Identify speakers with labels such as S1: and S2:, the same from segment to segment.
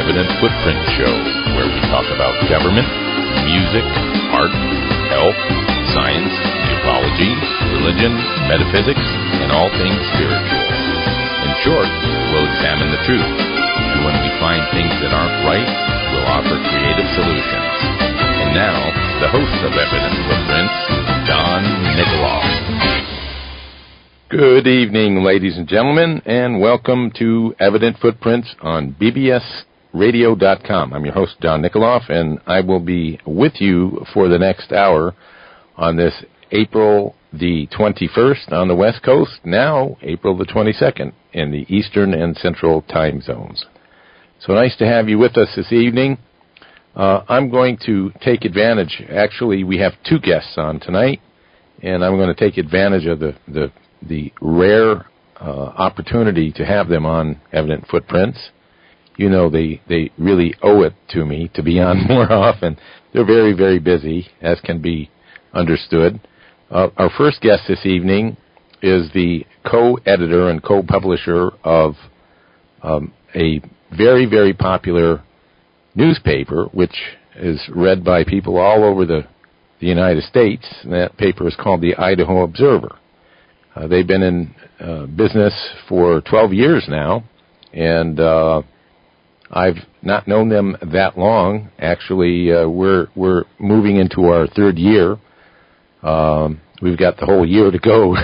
S1: Evident Footprint Show, where we talk about government, music, art, health, science, ufology, religion, metaphysics, and all things spiritual. In short, we'll examine the truth, and when we find things that aren't right, we'll offer creative solutions. And now, the host of Evident Footprints, Don Nikoloff. Good evening, ladies and gentlemen, and welcome to Evident Footprints on bbsradio.com. I'm your host, Don Nikoloff, and I will be with you for the next hour on this April the 21st on the West Coast, now April the 22nd in the Eastern and Central time zones. So nice to have you with us this evening. I'm going to take advantage. Actually, we have two guests on tonight, and I'm going to take advantage of the rare opportunity to have them on Evident Footprints. You know, they really owe it to me to be on more often. They're very, very busy, as can be understood. Our first guest this evening is the co-editor and co-publisher of a very, very popular newspaper, which is read by people all over the United States. And that paper is called the Idaho Observer. They've been in business for 12 years now, and I've not known them that long. Actually, we're moving into our third year. We've got the whole year to go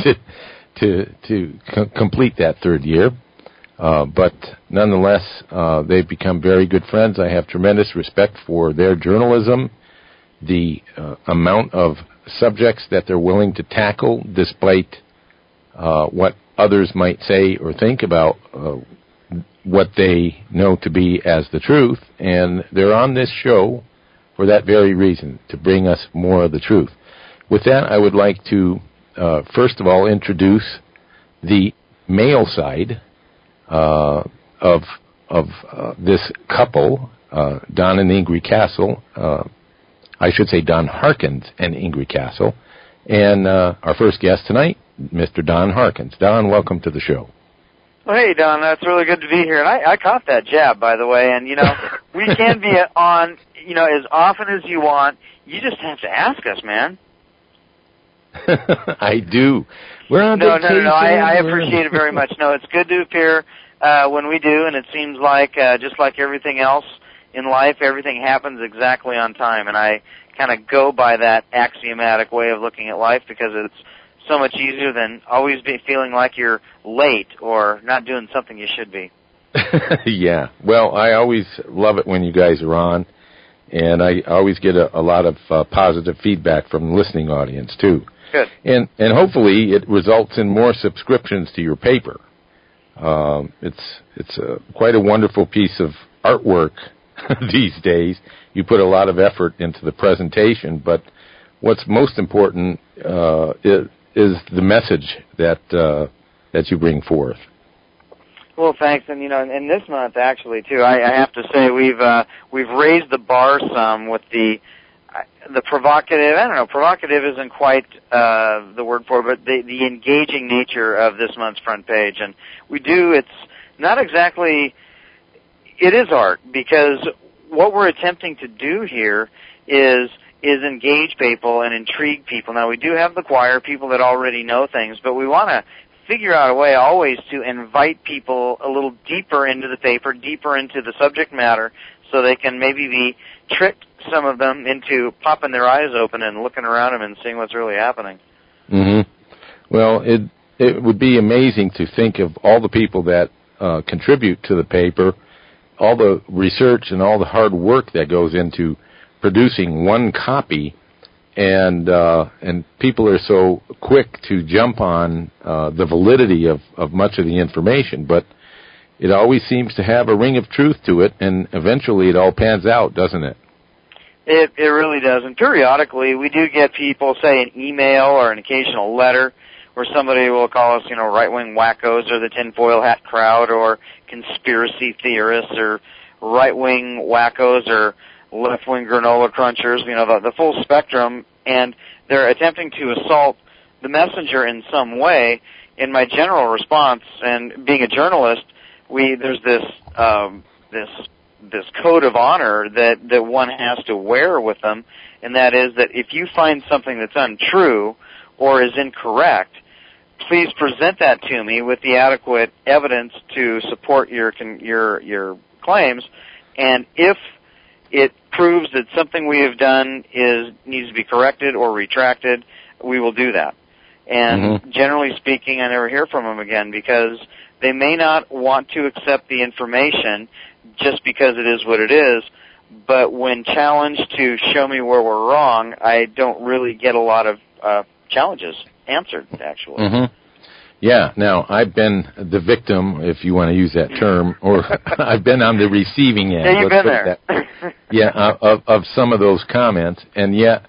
S1: to complete that third year. But nonetheless, they've become very good friends. I have tremendous respect for their journalism, the amount of subjects that they're willing to tackle despite what others might say or think about what they know to be as the truth. And they're on this show for that very reason, to bring us more of the truth. With that, I would like to, first of all, introduce the male side of this couple, Don and Ingrid Castle. I should say Don Harkins and Ingrid Castle. And our first guest tonight, Mr. Don Harkins. Don, welcome to the show.
S2: Well, hey, Don, that's really good to be here. And I caught that jab, by the way. And, you know, we can be on, you know, as often as you want. You just have to ask us, man.
S1: I do. We're on vacation.
S2: No. I appreciate it very much. No, it's good to appear when we do, and it seems like, just like everything else in life, everything happens exactly on time. And I kind of go by that axiomatic way of looking at life because it's so much easier than always be feeling like you're late or not doing something you should be.
S1: Yeah. Well, I always love it when you guys are on, and I always get a lot of positive feedback from the listening audience, too.
S2: Good.
S1: And hopefully it results in more subscriptions to your paper. It's quite a wonderful piece of artwork these days. You put a lot of effort into the presentation, but what's most important is the message that you bring forth.
S2: Well, thanks, and you know, in this month actually too, I have to say we've raised the bar some with the provocative. I don't know, provocative isn't quite the word for it, but the engaging nature of this month's front page, and it's not exactly. It is art because what we're attempting to do here is engage people and intrigue people. Now, we do have the choir, people that already know things, but we want to figure out a way always to invite people a little deeper into the paper, deeper into the subject matter, so they can maybe be tricked, some of them, into popping their eyes open and looking around them and seeing what's really happening.
S1: Mm-hmm. Well, it would be amazing to think of all the people that contribute to the paper, all the research and all the hard work that goes into producing one copy, and people are so quick to jump on the validity of much of the information, but it always seems to have a ring of truth to it, and eventually it all pans out, doesn't it?
S2: It really does, and periodically we do get people, say, an email or an occasional letter where somebody will call us, you know, right-wing wackos or the tinfoil hat crowd or conspiracy theorists or right-wing wackos or left-wing granola crunchers, you know, the full spectrum, and they're attempting to assault the messenger in some way. In my general response, and being a journalist, there's this this code of honor that one has to wear with them, and that is that if you find something that's untrue or is incorrect, please present that to me with the adequate evidence to support your claims. And if it proves that something we have done needs to be corrected or retracted, we will do that. And generally speaking, I never hear from them again, because they may not want to accept the information just because it is what it is, but when challenged to show me where we're wrong, I don't really get a lot of challenges answered, actually.
S1: Yeah, now, I've been the victim, if you want to use that term, or I've been on the receiving end.
S2: Yeah, you've been there.
S1: Of some of those comments, and yet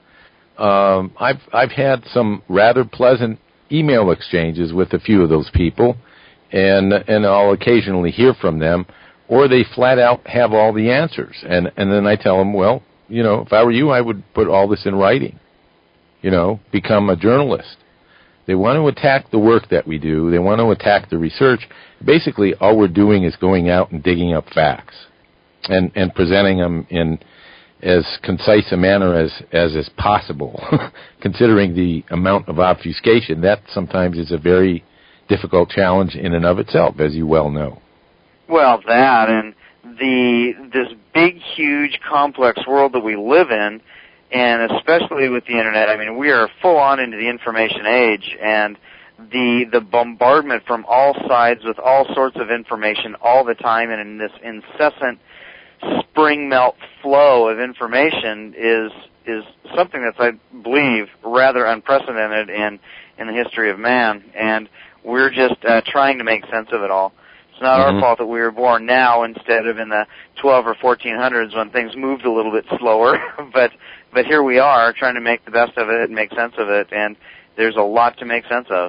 S1: I've had some rather pleasant email exchanges with a few of those people, and I'll occasionally hear from them, or they flat out have all the answers, and then I tell them, well, if I were you, I would put all this in writing, become a journalist. They want to attack the work that we do. They want to attack the research. Basically, all we're doing is going out and digging up facts and presenting them in as concise a manner as possible, considering the amount of obfuscation. That sometimes is a very difficult challenge in and of itself, as you well know.
S2: Well, that and this big, huge, complex world that we live in, and especially with the Internet, I mean, we are full on into the information age, and the bombardment from all sides with all sorts of information all the time, and in this incessant spring melt flow of information is something that's, I believe, rather unprecedented in the history of man, and we're just trying to make sense of it all. It's not our fault that we were born now instead of in the 12 or 1400s when things moved a little bit slower, but here we are trying to make the best of it and make sense of it, and there's a lot to make sense of.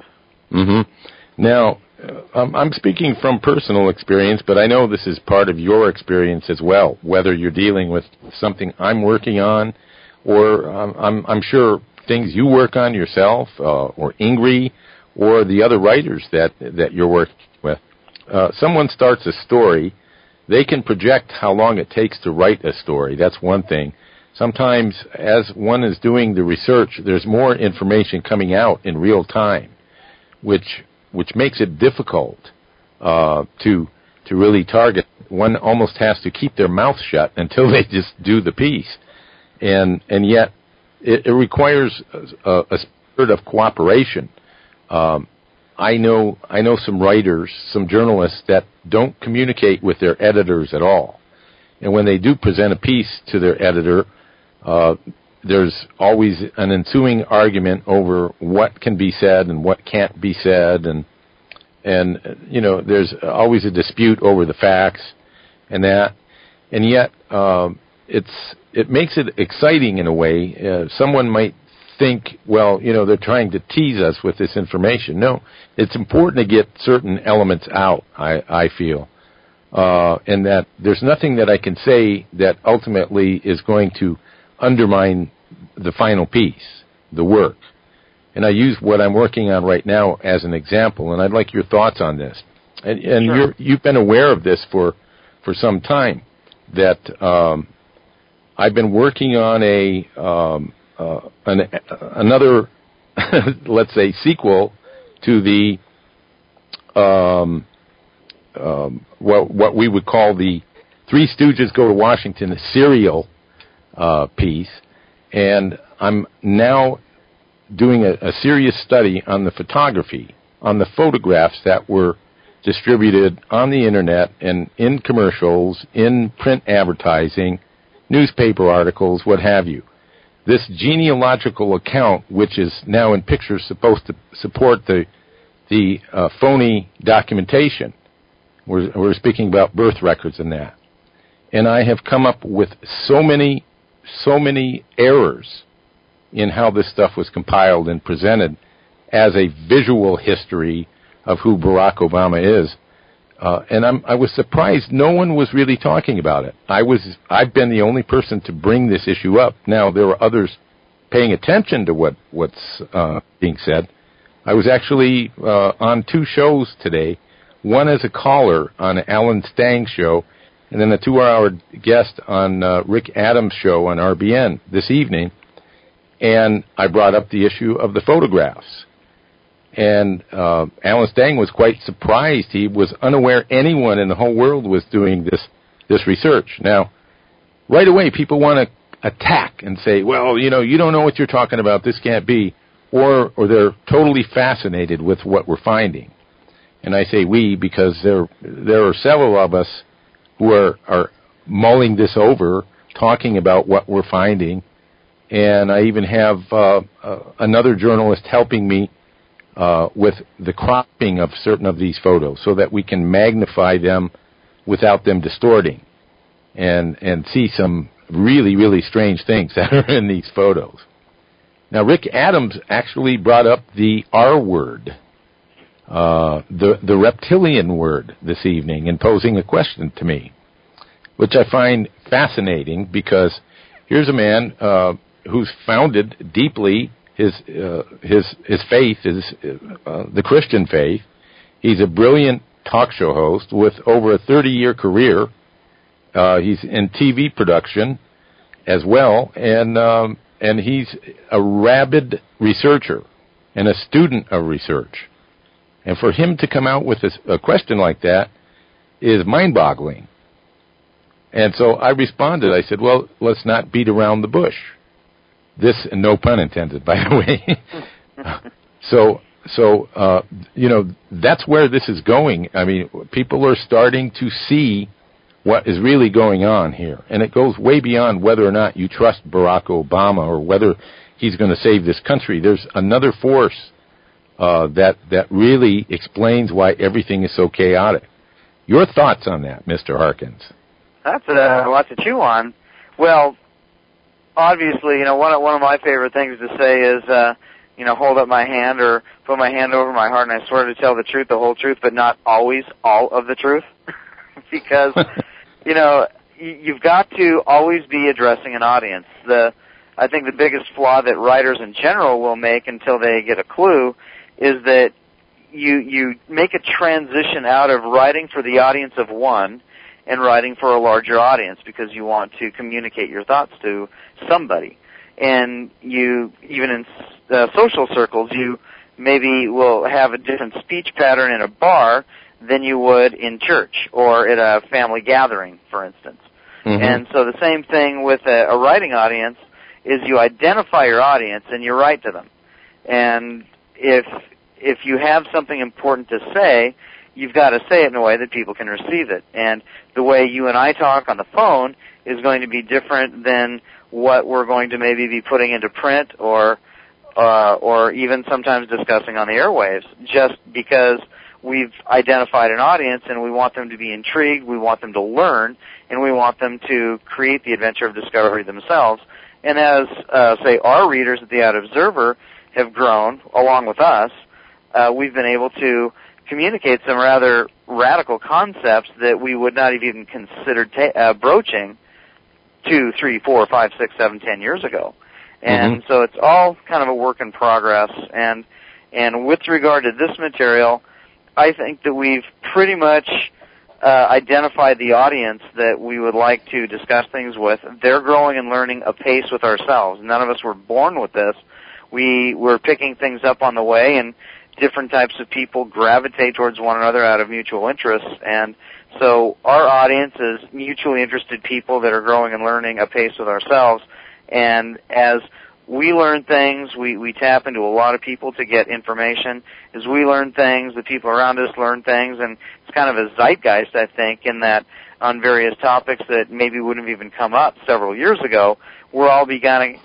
S1: Now, I'm speaking from personal experience, but I know this is part of your experience as well, whether you're dealing with something I'm working on, or I'm sure things you work on yourself, or Ingrid, or the other writers that you're working with. Someone starts a story, they can project how long it takes to write a story. That's one thing. Sometimes, as one is doing the research, there's more information coming out in real time, which makes it difficult to really target. One almost has to keep their mouth shut until they just do the piece, and yet it requires a spirit of cooperation. I know some writers, some journalists that don't communicate with their editors at all. And when they do present a piece to their editor, there's always an ensuing argument over what can be said and what can't be said, and there's always a dispute over the facts and that. And yet it makes it exciting in a way. Someone might think, well, they're trying to tease us with this information. No, it's important to get certain elements out, I feel. And that there's nothing that I can say that ultimately is going to undermine the final piece, the work. And I use what I'm working on right now as an example, and I'd like your thoughts on this. And
S2: sure.
S1: You've been aware of this for some time, that I've been working on another, let's say, sequel to the what we would call the Three Stooges Go to Washington, the serial piece, and I'm now doing a serious study on the photography, on the photographs that were distributed on the Internet and in commercials, in print advertising, newspaper articles, what have you. This genealogical account, which is now in pictures supposed to support the phony documentation. We're speaking about birth records and that. And I have come up with so many errors in how this stuff was compiled and presented as a visual history of who Barack Obama is. And I was surprised no one was really talking about it. I've been the only person to bring this issue up. Now, there were others paying attention to what's being said. I was actually on two shows today, one as a caller on Alan Stang's show, and then a 2-hour guest on Rick Adams' show on RBN this evening, and I brought up the issue of the photographs. And Alan Stang was quite surprised. He was unaware anyone in the whole world was doing this research. Now, right away, people want to attack and say, well, you don't know what you're talking about. This can't be. Or they're totally fascinated with what we're finding. And I say we because there are several of us who are mulling this over, talking about what we're finding. And I even have another journalist helping me with the cropping of certain of these photos so that we can magnify them without them distorting and see some really, really strange things that are in these photos. Now, Rick Adams actually brought up the R word, the reptilian word this evening in posing a question to me, which I find fascinating because here's a man who's founded deeply his faith is the Christian faith. He's a brilliant talk show host with over a 30-year career. He's in TV production as well, and he's a rabid researcher and a student of research. And for him to come out with a question like that is mind-boggling. And so I responded. I said, well, let's not beat around the bush. This, no pun intended, by the way. So that's where this is going. I mean, people are starting to see what is really going on here. And it goes way beyond whether or not you trust Barack Obama or whether he's going to save this country. There's another force that really explains why everything is so chaotic. Your thoughts on that, Mr. Harkins?
S2: That's a lot to chew on. Well, obviously, one of my favorite things to say is, hold up my hand or put my hand over my heart and I swear to tell the truth, the whole truth, but not always all of the truth. Because, you've got to always be addressing an audience. I think the biggest flaw that writers in general will make until they get a clue is that you make a transition out of writing for the audience of one and writing for a larger audience because you want to communicate your thoughts to somebody. And you, even in social circles, you maybe will have a different speech pattern in a bar than you would in church or at a family gathering, for instance. Mm-hmm. And so the same thing with a writing audience is you identify your audience and you write to them. And if you have something important to say, you've got to say it in a way that people can receive it. And the way you and I talk on the phone is going to be different than what we're going to maybe be putting into print or even sometimes discussing on the airwaves, just because we've identified an audience and we want them to be intrigued, we want them to learn, and we want them to create the adventure of discovery themselves. And as, say, our readers at the Out Observer have grown along with us, we've been able to communicate some rather radical concepts that we would not have even considered broaching 2, 3, 4, 5, 6, 7, 10 years ago. And so it's all kind of a work in progress. And with regard to this material, I think that we've pretty much identified the audience that we would like to discuss things with. They're growing and learning apace with ourselves. None of us were born with this. We were picking things up on the way, and different types of people gravitate towards one another out of mutual interests. And so our audience is mutually interested people that are growing and learning apace with ourselves. And as we learn things, we tap into a lot of people to get information. As we learn things, the people around us learn things, and it's kind of a zeitgeist, I think, in that on various topics that maybe wouldn't have even come up several years ago, we're all beginning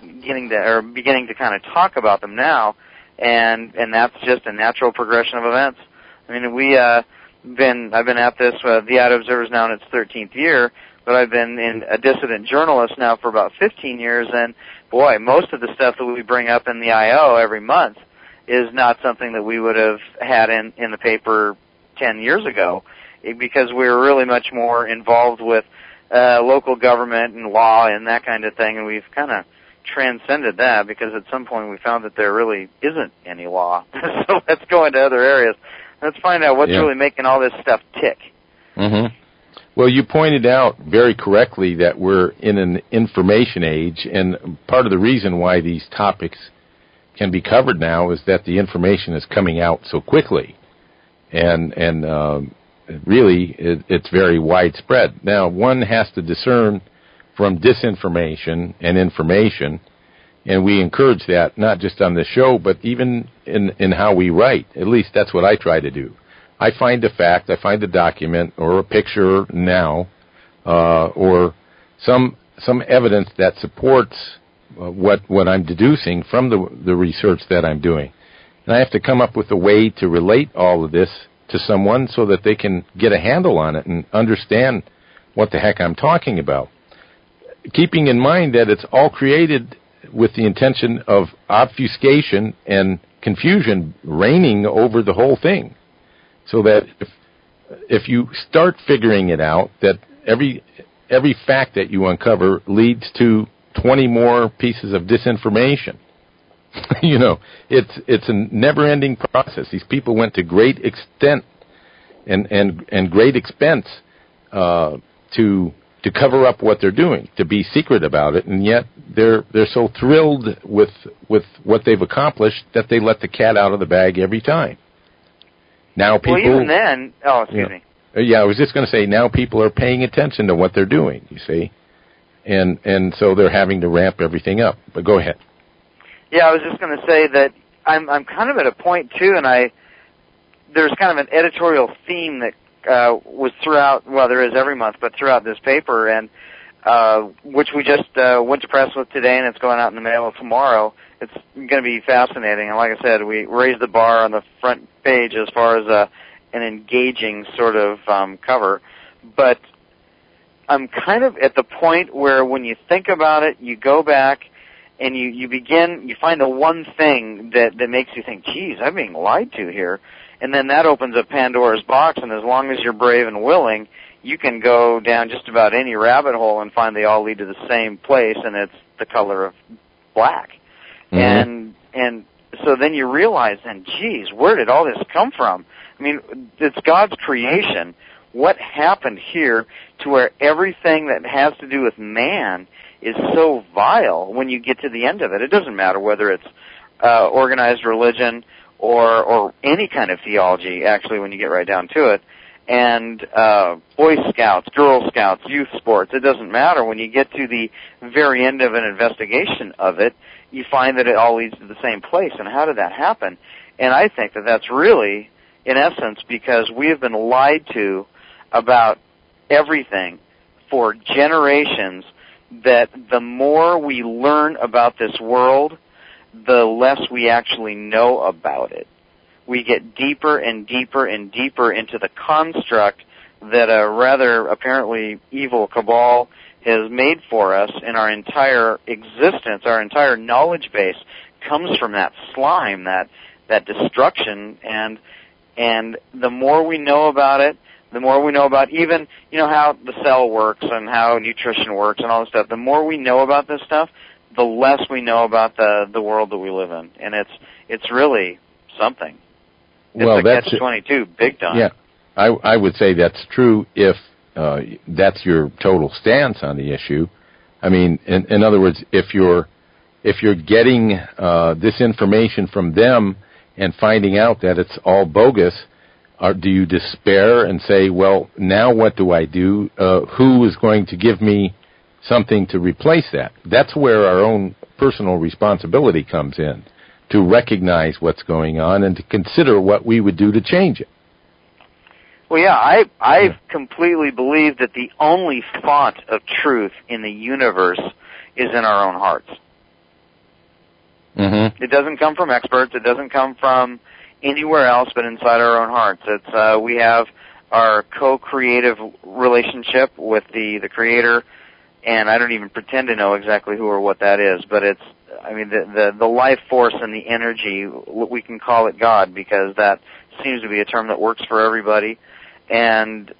S2: to kind of talk about them now, and that's just a natural progression of events. I mean, I've been at this, the Out Observer is now in its 13th year, but I've been a dissident journalist now for about 15 years, and boy, most of the stuff that we bring up in the I.O. every month is not something that we would have had in the paper 10 years ago, because we were really much more involved with local government and law and that kind of thing, and we've kind of transcended that because at some point we found that there really isn't any law. So let's go into other areas. Let's find out what's really making all this stuff tick.
S1: Mm-hmm. Well, you pointed out very correctly that we're in an information age, and part of the reason why these topics can be covered now is that the information is coming out so quickly, and really it's very widespread. Now, one has to discern from disinformation and information, and we encourage that not just on the show, but even in how we write. At least that's what I try to do. I find a fact, I find a document or a picture now, or some evidence that supports what I'm deducing from the research that I'm doing. And I have to come up with a way to relate all of this to someone so that they can get a handle on it and understand what the heck I'm talking about. Keeping in mind that it's all created with the intention of obfuscation and confusion reigning over the whole thing. So that if you start figuring it out, that every fact that you uncover leads to 20 more pieces of disinformation. You know, it's a never-ending process. These people went to great extent and great expense to cover up what they're doing, to be secret about it, and yet they're so thrilled with what they've accomplished that they let the cat out of the bag every time. Now people,
S2: well, even then, excuse me.
S1: Yeah, I was just going to say, now people are paying attention to what they're doing, you see, and so they're having to ramp everything up. But go ahead.
S2: Yeah, I was just going to say that I'm kind of at a point too, and there's kind of an editorial theme that was throughout. Well, there is every month, but throughout this paper, and which we just went to press with today, and it's going out in the mail tomorrow. It's going to be fascinating, and like I said, we raised the bar on the front page as far as an engaging sort of cover. But I'm kind of at the point where when you think about it, you go back and you find the one thing that makes you think, geez, I'm being lied to here. And then that opens up Pandora's box, and as long as you're brave and willing, you can go down just about any rabbit hole and find they all lead to the same place, and it's the color of black. Mm-hmm. And so then you realize, then, geez, where did all this come from? I mean, it's God's creation. What happened here to where everything that has to do with man is so vile when you get to the end of it? It doesn't matter whether it's organized religion or any kind of theology, actually, when you get right down to it. And Boy Scouts, Girl Scouts, youth sports, it doesn't matter. When you get to the very end of an investigation of it, you find that it all leads to the same place. And how did that happen? And I think that that's really, in essence, because we have been lied to about everything for generations, that the more we learn about this world, the less we actually know about it. We get deeper and deeper and deeper into the construct that a rather apparently evil cabal has made for us, and our entire existence, our entire knowledge base comes from that slime, that destruction, and the more we know about it, the more we know about even, how the cell works and how nutrition works and all this stuff, the more we know about this stuff, the less we know about the world that we live in. And it's really something. It's a catch-22, big time. Yeah,
S1: I would say that's true if that's your total stance on the issue. I mean, in other words, if you're getting this information from them and finding out that it's all bogus, do you despair and say, well, now what do I do? Who is going to give me something to replace that? That's where our own personal responsibility comes in, to recognize what's going on and to consider what we would do to change it.
S2: Well, yeah, I completely believe that the only font of truth in the universe is in our own hearts. Mm-hmm. It doesn't come from experts. It doesn't come from anywhere else but inside our own hearts. It's we have our co-creative relationship with the Creator, and I don't even pretend to know exactly who or what that is, but it's, I mean, the life force and the energy, we can call it God, because that seems to be a term that works for everybody. And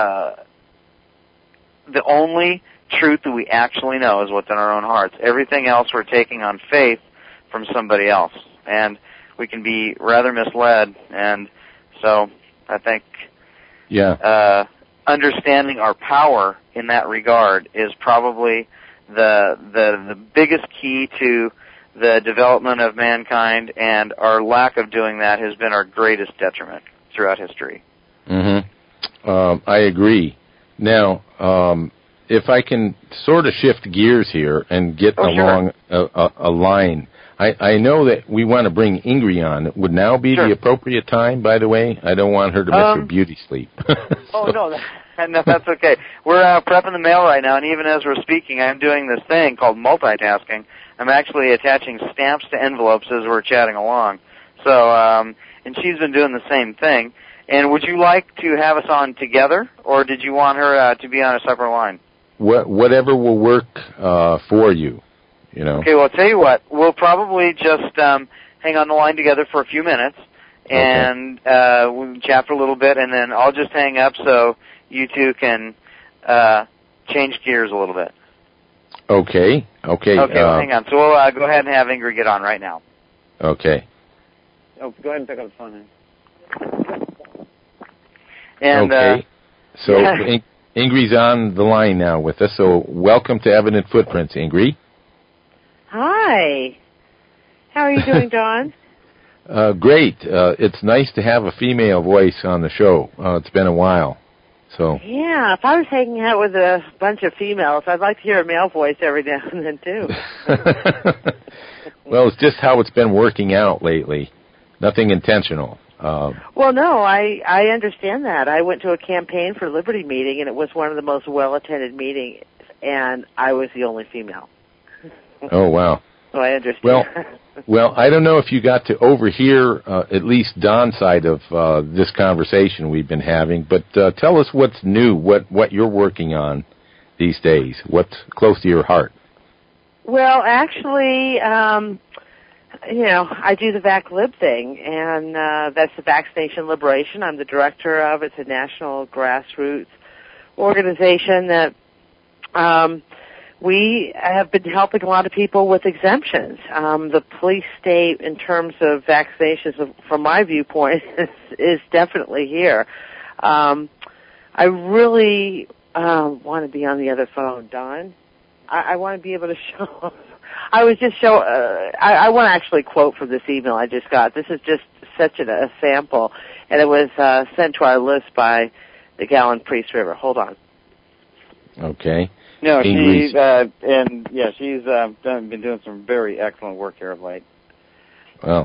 S2: the only truth that we actually know is what's in our own hearts. Everything else we're taking on faith from somebody else. And we can be rather misled. And so I think understanding our power in that regard is probably the biggest key to the development of mankind, and our lack of doing that has been our greatest detriment throughout history.
S1: I agree. Now, if I can sort of shift gears here and get along a line, I know that we want to bring Ingrid on. Would now be the appropriate time, by the way? I don't want her to miss her beauty sleep.
S2: No, that's okay. We're prepping the mail right now, and even as we're speaking, I'm doing this thing called multitasking. I'm actually attaching stamps to envelopes as we're chatting along. So, and she's been doing the same thing. And would you like to have us on together, or did you want her to be on a separate line?
S1: Whatever will work for you, you know.
S2: Okay, well, I'll tell you what. We'll probably just hang on the line together for a few minutes, and we'll chat for a little bit, and then I'll just hang up so you two can change gears a little bit.
S1: Okay.
S2: Well, hang on. So we'll go ahead and have Ingrid get on right now.
S1: Okay.
S2: Oh, go ahead and pick up the phone. And,
S1: okay. So Ingrid's on the line now with us. So welcome to Evident Footprints, Ingrid.
S3: Hi. How are you doing, Don?
S1: Great. It's nice to have a female voice on the show. It's been a while. So
S3: yeah, if I was hanging out with a bunch of females, I'd like to hear a male voice every now and then, too.
S1: Well, it's just how it's been working out lately. Nothing intentional.
S3: Well, no, I understand that. I went to a Campaign for Liberty meeting, and it was one of the most well-attended meetings, and I was the only female.
S1: Oh, wow.
S3: So I understand.
S1: Well, I don't know if you got to overhear at least Don's side of this conversation we've been having, but tell us what's new, what you're working on these days, what's close to your heart.
S3: Well, actually, I do the VacLib thing, and that's the Vaccination Liberation. I'm the director of it. It's a national grassroots organization that we have been helping a lot of people with exemptions. The police state, in terms of vaccinations, from my viewpoint, is definitely here. I really want to be on the other phone, Don. I want to be able to show. I want to actually quote from this email I just got. This is just such a sample, and it was sent to our list by the gal in Priest River. Hold on.
S1: Okay.
S2: No, she's been doing some very excellent work here of late.
S1: Well,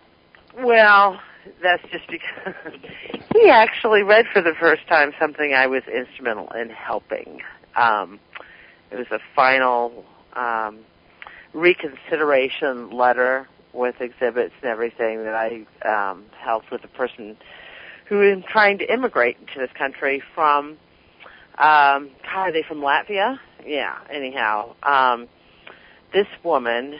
S3: that's just because he actually read for the first time something I was instrumental in helping. It was a final reconsideration letter with exhibits and everything that I helped with a person who is trying to immigrate into this country from, are they from Latvia? Yeah, anyhow. This woman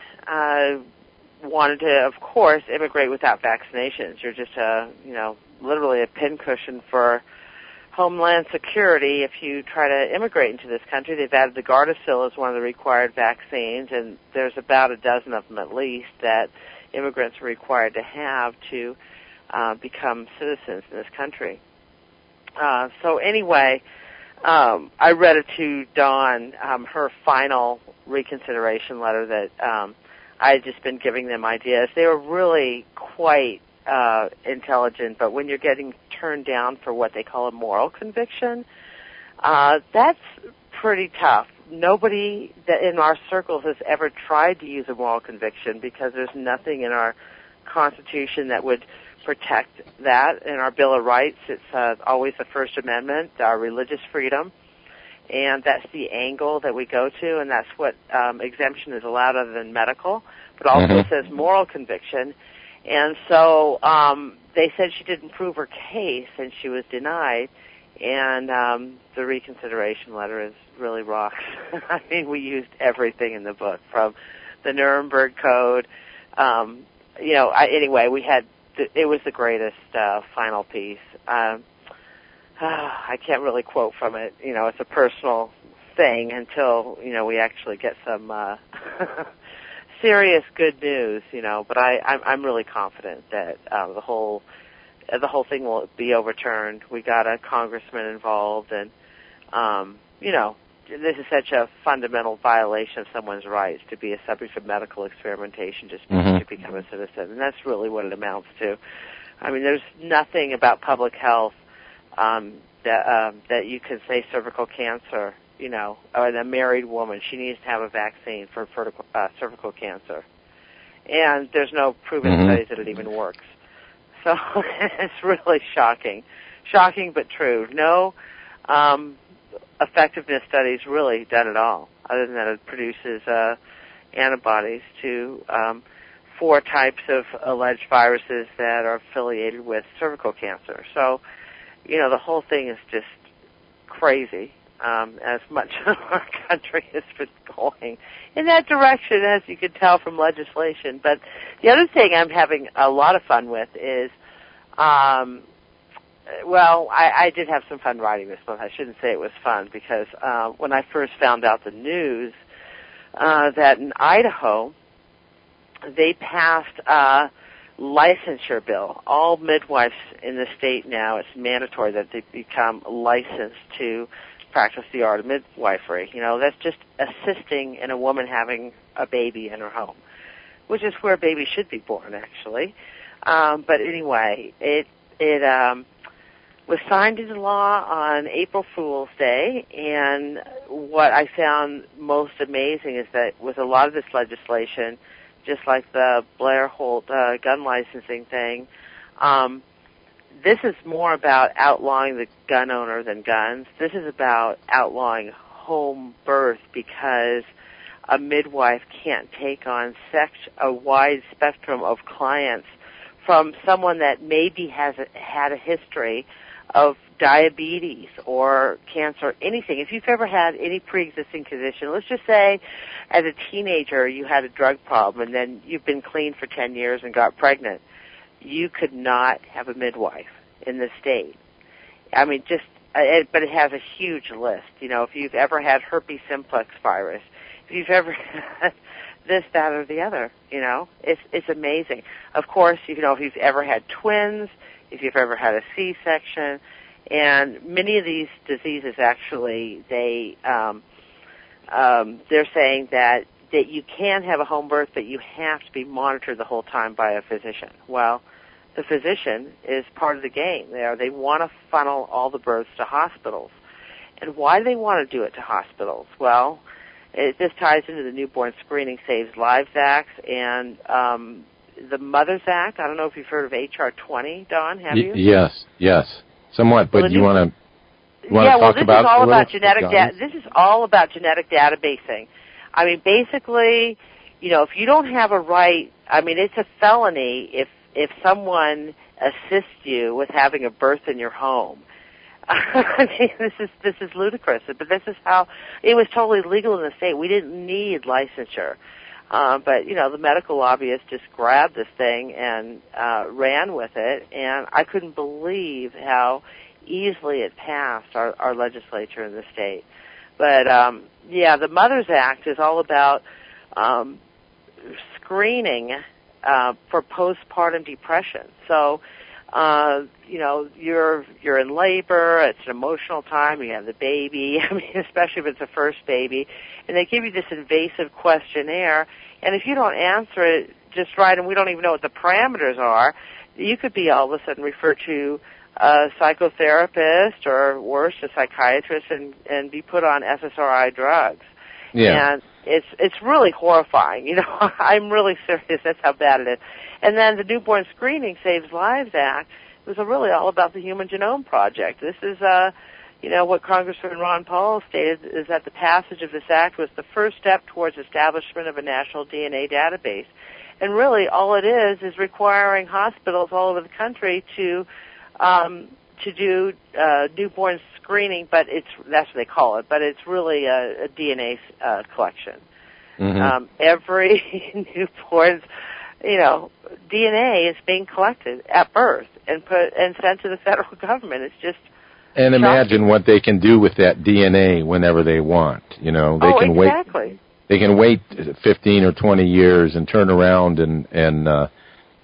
S3: wanted to, of course, immigrate without vaccinations. You're just literally a pincushion for Homeland Security if you try to immigrate into this country. They've added the Gardasil as one of the required vaccines, and there's about a dozen of them at least that immigrants are required to have to become citizens in this country. So anyway, I read it to Dawn, her final reconsideration letter that I had just been giving them ideas. They were really quite intelligent, but when you're getting turned down for what they call a moral conviction, that's pretty tough. Nobody that in our circles has ever tried to use a moral conviction because there's nothing in our Constitution that would protect that. In our Bill of Rights, it's always the First Amendment, our religious freedom, and that's the angle that we go to, and that's what exemption is allowed other than medical, but also says moral conviction. And so they said she didn't prove her case, and she was denied. And the reconsideration letter is really rocks. I mean, we used everything in the book, from the Nuremberg Code. Anyway, we had it was the greatest final piece. I can't really quote from it. It's a personal thing until we actually get some serious good news. But I'm really confident that the whole the whole thing will be overturned. We got a congressman involved, and this is such a fundamental violation of someone's rights to be a subject of medical experimentation just to become a citizen, and that's really what it amounts to. I mean, there's nothing about public health that you can say cervical cancer, or a married woman, she needs to have a vaccine for cervical cancer. And there's no proven studies that it even works. So it's really shocking. Shocking but true. No effectiveness studies really done at all, other than that it produces antibodies to 4 types of alleged viruses that are affiliated with cervical cancer. So, the whole thing is just crazy, as much of our country has been going in that direction, as you can tell from legislation. But the other thing I'm having a lot of fun with is, I did have some fun writing this book. I shouldn't say it was fun, because when I first found out the news that in Idaho, they passed a licensure bill. All midwives in the state now, it's mandatory that they become licensed to practice the art of midwifery. That's just assisting in a woman having a baby in her home, which is where babies should be born, actually. But anyway, it was signed into law on April Fool's Day, and what I found most amazing is that with a lot of this legislation, just like the Blair Holt gun licensing thing, this is more about outlawing the gun owner than guns. This is about outlawing home birth, because a midwife can't take on a wide spectrum of clients from someone that maybe has had a history of diabetes or cancer, anything. If you've ever had any pre-existing condition, let's just say as a teenager you had a drug problem and then you've been clean for 10 years and got pregnant, you could not have a midwife in the state. I mean, but it has a huge list. If you've ever had herpes simplex virus, if you've ever had this, that, or the other, it's amazing. Of course, if you've ever had twins, if you've ever had a C-section, and many of these diseases actually, they're saying that you can have a home birth, but you have to be monitored the whole time by a physician. Well, the physician is part of the game there. They want to funnel all the births to hospitals. And why do they want to do it to hospitals? Well, this ties into the Newborn Screening Saves Lives Act and the Mothers Act. I don't know if you've heard of H.R. 20, Don, have you?
S1: Yes, somewhat. But you want to talk about
S3: this is all about genetic databasing. I mean, basically, if you don't have a right, I mean, it's a felony if someone assists you with having a birth in your home. I mean, this is ludicrous, but this is how it was totally legal in the state. We didn't need licensure. But, the medical lobbyists just grabbed this thing and ran with it, and I couldn't believe how easily it passed our legislature in the state. But, the Mothers Act is all about screening for postpartum depression. So, you're in labor, it's an emotional time, you have the baby, I mean, especially if it's a first baby, and they give you this invasive questionnaire, and if you don't answer it just right, and we don't even know what the parameters are, you could be all of a sudden referred to a psychotherapist or worse, a psychiatrist, and be put on SSRI drugs.
S1: Yeah.
S3: And it's really horrifying. I'm really serious. That's how bad it is. And then the Newborn Screening Saves Lives Act was really all about the Human Genome Project. This is, what Congressman Ron Paul stated is that the passage of this act was the first step towards establishment of a national DNA database. And really, all it is requiring hospitals all over the country to do newborn screening, but that's what they call it. But it's really a DNA collection.
S1: Mm-hmm.
S3: Every newborn's, DNA is being collected at birth and sent to the federal government. It's just
S1: and imagine what they can do with that DNA whenever they want. They can
S3: exactly.
S1: They can wait 15 or 20 years and turn around and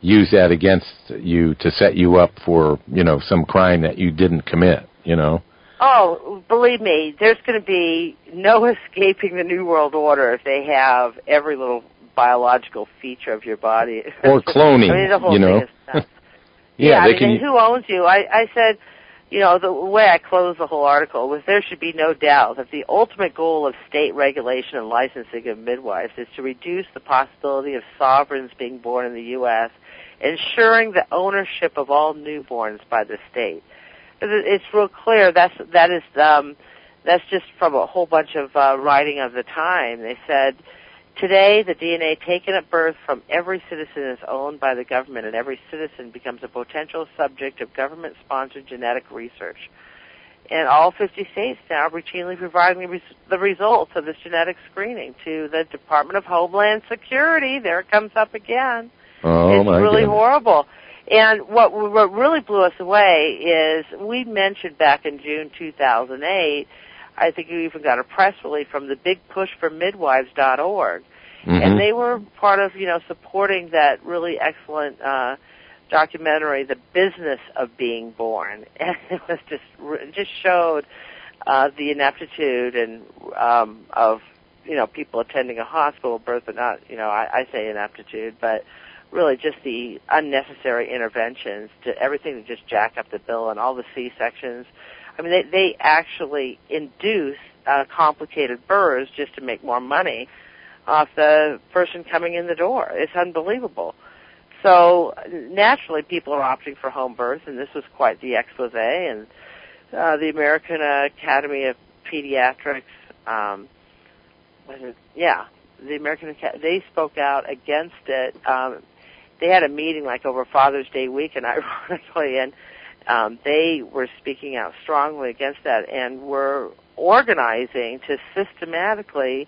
S1: use that against you to set you up for, some crime that you didn't commit,
S3: Oh, believe me, there's going to be no escaping the New World Order if they have every little biological feature of your body.
S1: Or cloning,
S3: the whole thing is nuts. And who owns you? I said, the way I closed the whole article was there should be no doubt that the ultimate goal of state regulation and licensing of midwives is to reduce the possibility of sovereigns being born in the U.S., ensuring the ownership of all newborns by the state. It's real clear. That's just from a whole bunch of writing of the time. They said, today the DNA taken at birth from every citizen is owned by the government, and every citizen becomes a potential subject of government-sponsored genetic research. And all 50 states now are routinely providing the results of this genetic screening to the Department of Homeland Security. There it comes up again.
S1: Oh,
S3: it's really horrible. And what really blew us away is we mentioned back in June 2008, I think you even got a press release from the Big Push for Midwives.org. And they were part of, supporting that really excellent documentary, The Business of Being Born. And it was just showed the ineptitude and of, people attending a hospital birth, but not, I say ineptitude, but really just the unnecessary interventions to everything to just jack up the bill and all the C-sections. I mean, they actually induce complicated births just to make more money off the person coming in the door. It's unbelievable. So naturally, people are opting for home birth, and this was quite the expose. And the American Academy of Pediatrics, they spoke out against it. They had a meeting like over Father's Day weekend, ironically, and they were speaking out strongly against that and were organizing to systematically,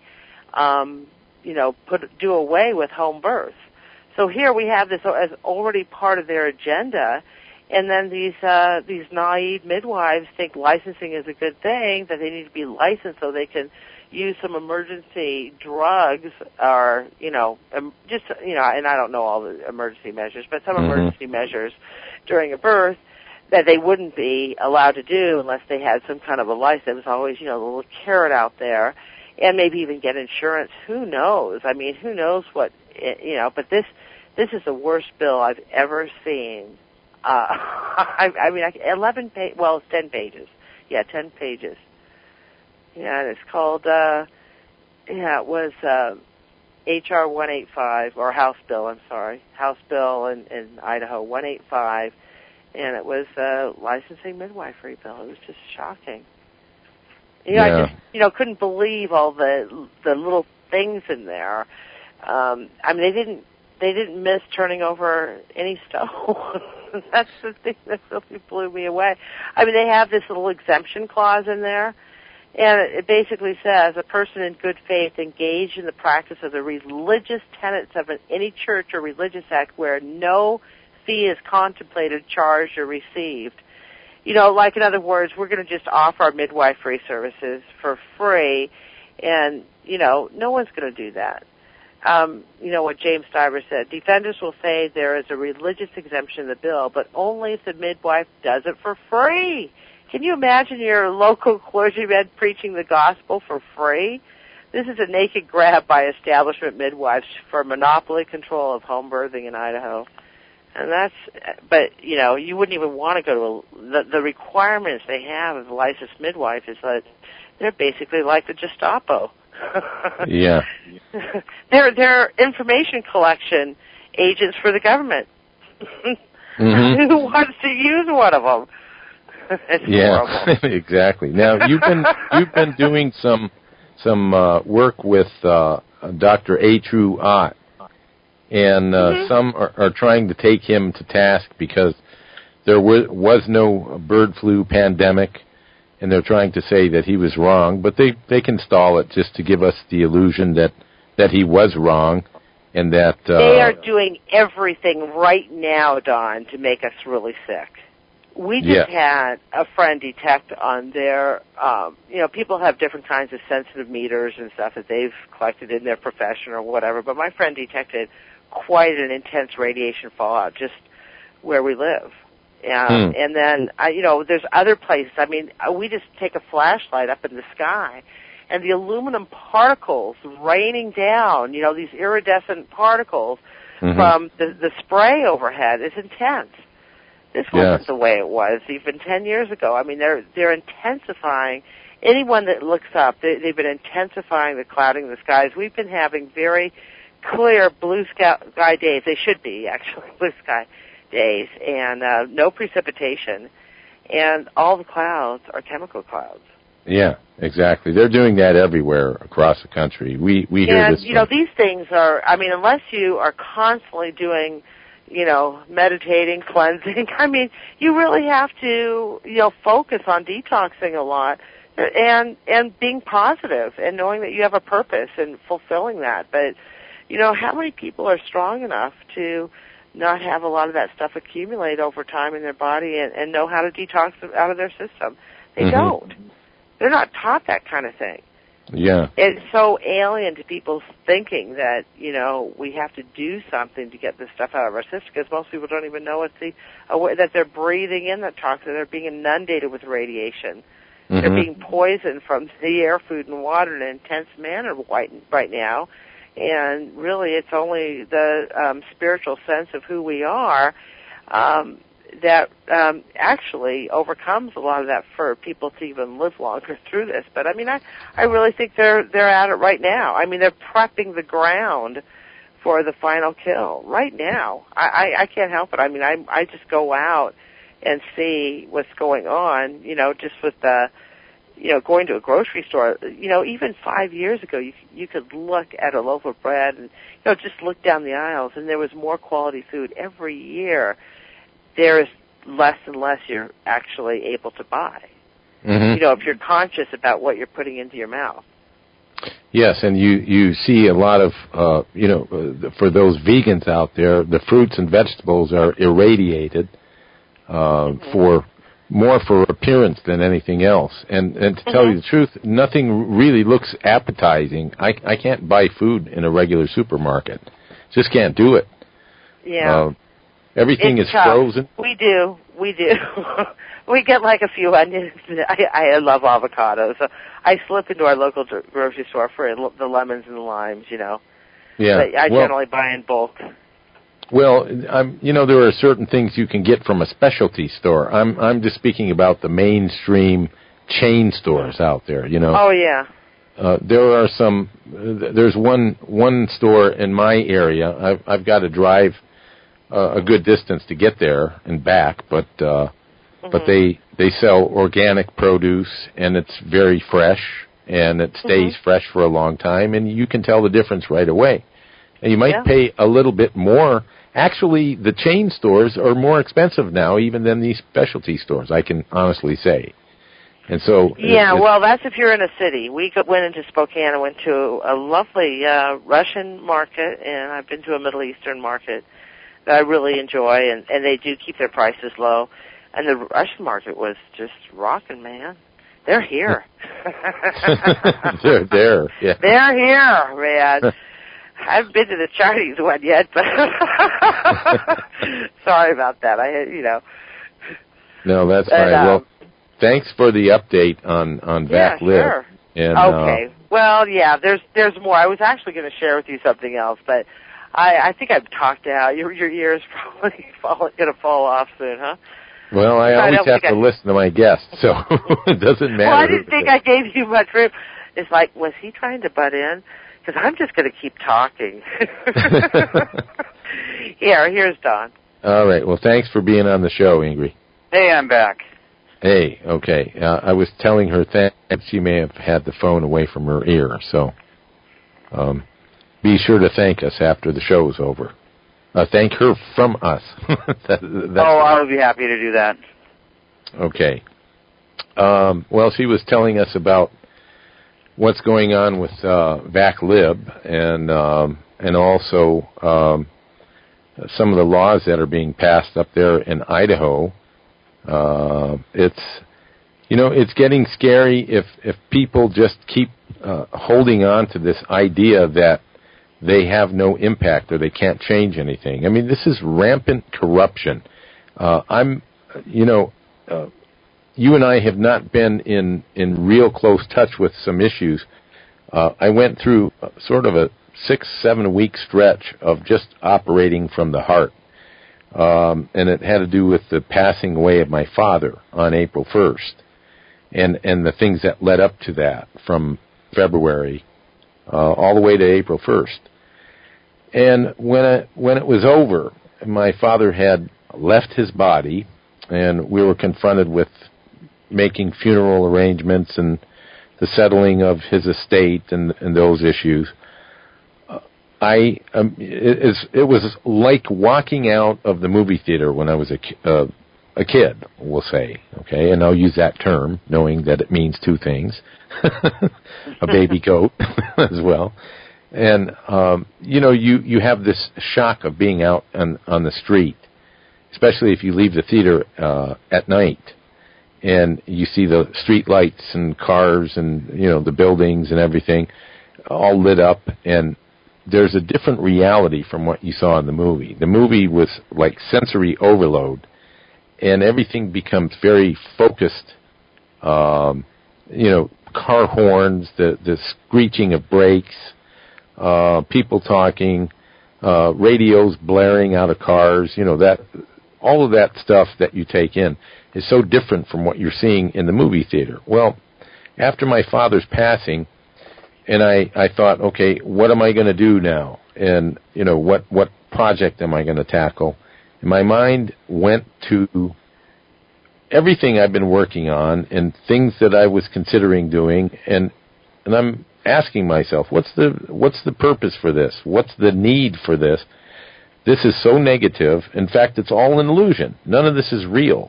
S3: do away with home birth. So here we have this as already part of their agenda, and then these naive midwives think licensing is a good thing, that they need to be licensed so they can use some emergency drugs or, and I don't know all the emergency measures, but some emergency measures during a birth that they wouldn't be allowed to do unless they had some kind of a license. There was always, the little carrot out there, and maybe even get insurance. Who knows? I mean, who knows what, but this is the worst bill I've ever seen. 11 pages, well, it's 10 pages. Yeah, 10 pages. Yeah, and it's called, it was H.R. 185, or House Bill, House Bill in Idaho, 185, and it was a licensing midwifery bill. It was just shocking. I just, couldn't believe all the little things in there. They didn't miss turning over any stone. That's the thing that really blew me away. They have this little exemption clause in there, and it basically says a person in good faith engaged in the practice of the religious tenets of any church or religious act where no fee is contemplated, charged, or received. Like in other words, we're going to just offer our midwifery services for free, and, no one's going to do that. What James Stiver said, defenders will say there is a religious exemption in the bill, but only if the midwife does it for free. Can you imagine your local clergyman preaching the gospel for free? This is a naked grab by establishment midwives for monopoly control of home birthing in Idaho. And you wouldn't even want to go to the requirements they have as a licensed midwife is that they're basically like the Gestapo.
S1: Yeah.
S3: They're information collection agents for the government. Who wants to use one of them? It's horrible.
S1: Exactly. Now you've been doing some work with Dr. A. True Ott, and some are trying to take him to task because there was no bird flu pandemic, and they're trying to say that he was wrong, but they can stall it just to give us the illusion that he was wrong, and that
S3: they are doing everything right now, Don, to make us really sick. We just had a friend detect on their, people have different kinds of sensitive meters and stuff that they've collected in their profession or whatever, but my friend detected quite an intense radiation fallout just where we live. And then, there's other places. I mean, we just take a flashlight up in the sky, and the aluminum particles raining down, these iridescent particles from the spray overhead is intense. This wasn't the way it was even 10 years ago. I mean, they're intensifying. Anyone that looks up, they've been intensifying the clouding of the skies. We've been having very clear blue sky days. They should be, actually, blue sky days, and no precipitation. And all the clouds are chemical clouds.
S1: Yeah, exactly. They're doing that everywhere across the country. We hear this.
S3: And, these things are, I mean, unless you are constantly doing, meditating, cleansing, I mean, you really have to, focus on detoxing a lot and being positive and knowing that you have a purpose and fulfilling that. But, how many people are strong enough to not have a lot of that stuff accumulate over time in their body and know how to detox it out of their system? They don't. They're not taught that kind of thing.
S1: Yeah.
S3: It's so alien to people's thinking that, we have to do something to get this stuff out of our system, because most people don't even know that they're breathing in that toxin. They're being inundated with radiation. They're being poisoned from the air, food, and water in an intense manner right now. And really, it's only the spiritual sense of who we are that actually overcomes a lot of that for people to even live longer through this. But I mean, I really think they're at it right now. I mean, they're prepping the ground for the final kill right now. I can't help it. I mean, I just go out and see what's going on, just with the, going to a grocery store. Even 5 years ago, you could look at a loaf of bread and, just look down the aisles, and there was more quality food every year. There is less and less you're actually able to buy. If you're conscious about what you're putting into your mouth.
S1: Yes, and you see a lot of, for those vegans out there, the fruits and vegetables are irradiated for appearance than anything else. And to tell you the truth, nothing really looks appetizing. I can't buy food in a regular supermarket. Just can't do it.
S3: Yeah.
S1: Everything is frozen.
S3: We do. We get like a few onions. I love avocados. So I slip into our local grocery store for the lemons and the limes, Yeah. But I generally buy in bulk.
S1: Well, there are certain things you can get from a specialty store. I'm just speaking about the mainstream chain stores out there,
S3: Oh, yeah.
S1: There are some. There's one store in my area. I've got to drive a good distance to get there and back, but they sell organic produce, and it's very fresh, and it stays fresh for a long time, and you can tell the difference right away. And you might pay a little bit more. Actually, the chain stores are more expensive now even than these specialty stores, I can honestly say. And so
S3: well, that's if you're in a city. We went into Spokane and went to a lovely Russian market, and I've been to a Middle Eastern market that I really enjoy, and they do keep their prices low. And the Russian market was just rocking, man. They're here.
S1: They're there, yeah.
S3: They're here, man. I haven't been to the Chinese one yet, but sorry about that.
S1: No, that's fine. Well, thanks for the update on VAC Live.
S3: Sure.
S1: And,
S3: okay. Well, yeah, there's more. I was actually going to share with you something else, but I think I've talked out. Your ears probably going to fall off soon, huh?
S1: Well, I always have to listen to my guests, so it doesn't matter.
S3: Well, I didn't think I gave you much room. It's like, was he trying to butt in? Because I'm just going to keep talking. Here's Don.
S1: All right. Well, thanks for being on the show, Ingrid.
S2: Hey, I'm back.
S1: Hey, okay. I was telling her that she may have had the phone away from her ear, so be sure to thank us after the show is over. Thank her from us.
S2: I would be happy to do that.
S1: Okay. Well, she was telling us about what's going on with VAC Lib and also some of the laws that are being passed up there in Idaho. It's getting scary if people just keep holding on to this idea that they have no impact or they can't change anything. I mean, this is rampant corruption. You and I have not been in real close touch with some issues. I went through sort of a 6-7 week stretch of just operating from the heart. And it had to do with the passing away of my father on April 1st and the things that led up to that from February all the way to April 1st. And when it was over, my father had left his body, and we were confronted with making funeral arrangements and the settling of his estate and those issues. It was like walking out of the movie theater when I was a kid, we'll say, okay, and I'll use that term, knowing that it means two things, a baby goat as well. And, you have this shock of being out on the street, especially if you leave the theater at night, and you see the street lights and cars and, the buildings and everything all lit up, and there's a different reality from what you saw in the movie. The movie was like sensory overload, and everything becomes very focused. Car horns, the screeching of brakes, people talking, radios blaring out of cars, that all of that stuff that you take in is so different from what you're seeing in the movie theater. Well, after my father's passing, and I thought, okay, what am I going to do now? And, what project am I going to tackle? And my mind went to everything I've been working on and things that I was considering doing, and I'm asking myself, what's the purpose for this? What's the need for this? This is so negative. In fact, it's all an illusion. None of this is real.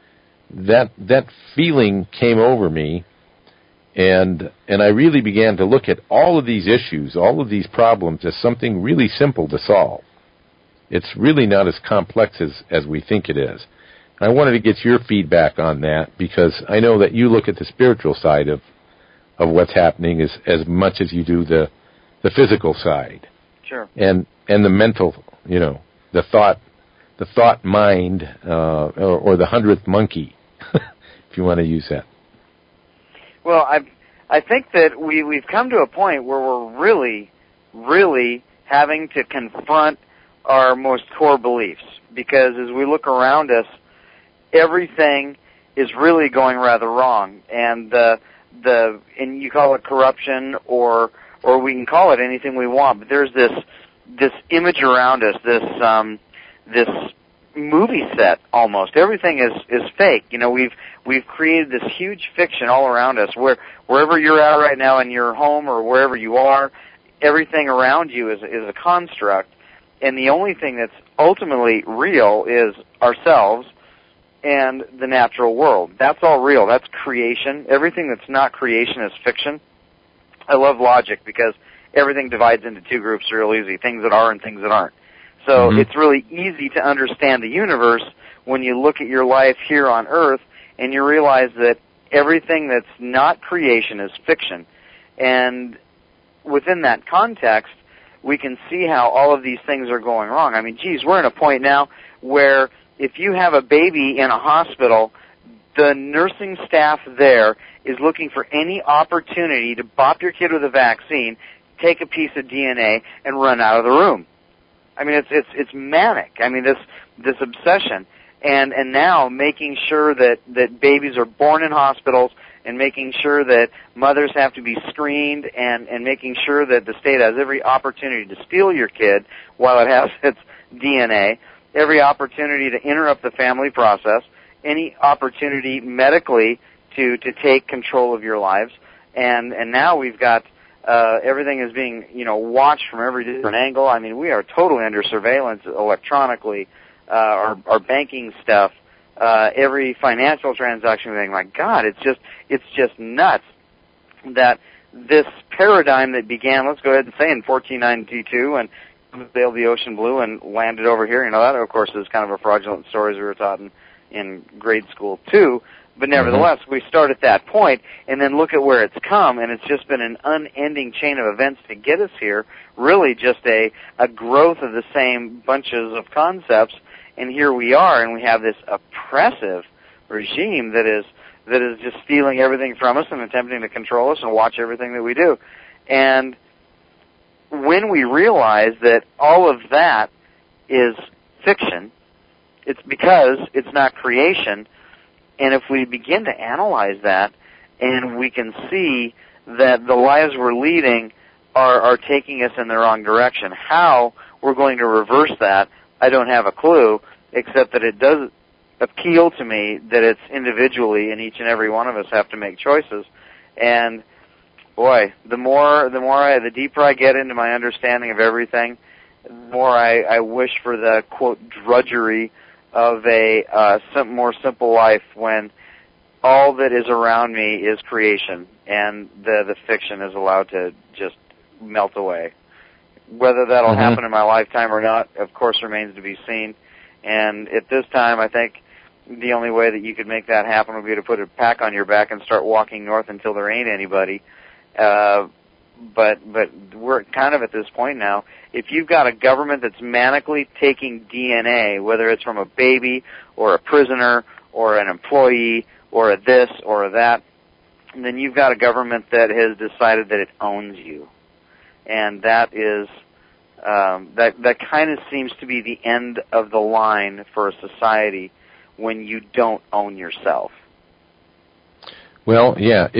S1: That feeling came over me, and I really began to look at all of these issues, all of these problems as something really simple to solve. It's really not as complex as we think it is. I wanted to get your feedback on that, because I know that you look at the spiritual side of what's happening as much as you do the physical side.
S2: Sure.
S1: And the mental, the thought mind, or the 100th monkey, if you want to use that.
S2: Well, I think that we've come to a point where we're really, really having to confront our most core beliefs, because as we look around us, everything is really going rather wrong, and and you call it corruption, or we can call it anything we want, but there's this image around us, this movie set almost. Everything is fake. We've created this huge fiction all around us, wherever you're at right now in your home or wherever you are, everything around you is a construct, and the only thing that's ultimately real is ourselves and the natural world. That's all real. That's creation. Everything that's not creation is fiction. I love logic, because everything divides into two groups real easy, things that are and things that aren't. So It's really easy to understand the universe when you look at your life here on Earth and you realize that everything that's not creation is fiction. And within that context, we can see how all of these things are going wrong. I mean, geez, we're in a point now where if you have a baby in a hospital, the nursing staff there is looking for any opportunity to bop your kid with a vaccine, take a piece of DNA, and run out of the room. I mean, it's manic. I mean, this obsession, and now making sure that babies are born in hospitals, and making sure that mothers have to be screened, and making sure that the state has every opportunity to steal your kid while it has its DNA, every opportunity to interrupt the family process, any opportunity medically to take control of your lives, and now we've got everything is being watched from every different angle. I mean, we are totally under surveillance electronically. Our banking stuff, every financial transaction, everything. My God, it's just nuts that this paradigm that began, let's go ahead and say, in 1492 and sailed the ocean blue and landed over here. That, of course, is kind of a fraudulent story, as we were taught in grade school too. But nevertheless, we start at that point and then look at where it's come, and it's just been an unending chain of events to get us here, really just a growth of the same bunches of concepts, and here we are, and we have this oppressive regime that is just stealing everything from us and attempting to control us and watch everything that we do. And when we realize that all of that is fiction, it's because it's not creation. And if we begin to analyze that, and we can see that the lives we're leading are taking us in the wrong direction, how we're going to reverse that, I don't have a clue, except that it does appeal to me that it's individually, and each and every one of us have to make choices. And boy, the deeper I get into my understanding of everything, the more I wish for the quote drudgery of a more simple life, when all that is around me is creation and the fiction is allowed to just melt away. Whether that'll happen in my lifetime or not, of course, remains to be seen. And at this time, I think the only way that you could make that happen would be to put a pack on your back and start walking north until there ain't anybody. But we're kind of at this point now. If you've got a government that's manically taking DNA, whether it's from a baby or a prisoner or an employee or a this or a that, then you've got a government that has decided that it owns you. And that is that kind of seems to be the end of the line for a society when you don't own yourself.
S4: Well, yeah,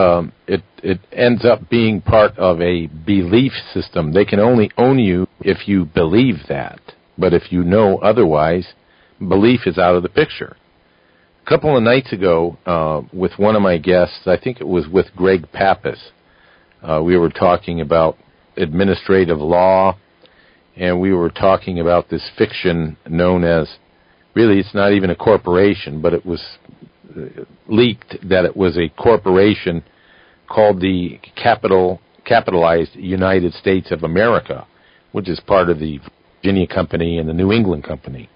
S4: it ends up being part of a belief system. They can only own you if you believe that. But if you know otherwise, belief is out of the picture. A couple of nights ago, with one of my guests, I think it was with Greg Pappas, we were talking about administrative law, and we were talking about this fiction known as, really it's not even a corporation, but it was leaked that it was a corporation called the Capitalized United States of America, which is part of the Virginia Company and the New England Company.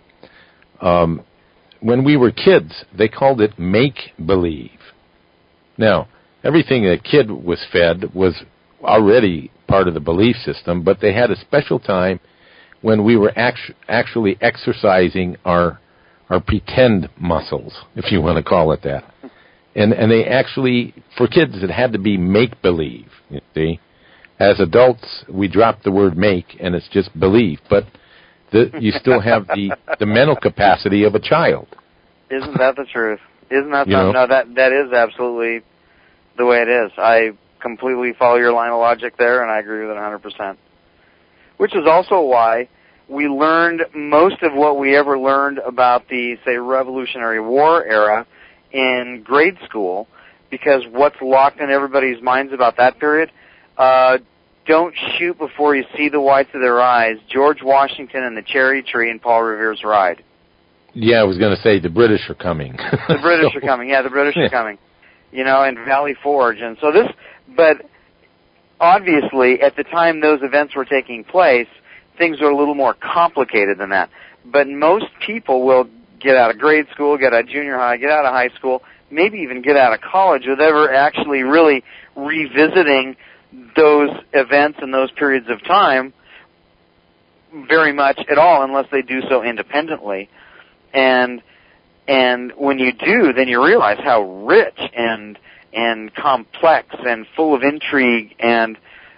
S4: When we were kids, they called it make-believe. Now, everything a kid was fed was already part of the belief system, but they had a special time when we were actually exercising our pretend muscles, if you want to call it that. And they actually, for kids, it had to be make-believe, you see. As adults, we drop the word make, and it's just believe. But you still have the mental capacity of a child.
S2: Isn't that the truth? Isn't that something? No, that is absolutely the way it is. I completely follow your line of logic there, and I agree with it 100%. Which is also why we learned most of what we ever learned about the, say, Revolutionary War era in grade school, because what's locked in everybody's minds about that period, don't shoot before you see the whites of their eyes, George Washington and the cherry tree and Paul Revere's ride.
S4: Yeah, I was going to say the British are coming.
S2: The British are coming. Yeah, the British are coming. You know, and Valley Forge. And so but obviously at the time those events were taking place, things are a little more complicated than that. But most people will get out of grade school, get out of junior high, get out of high school, maybe even get out of college without ever actually really revisiting those events and those periods of time very much at all, unless they do so independently. And when you do, then you realize how rich and complex and full of intrigue and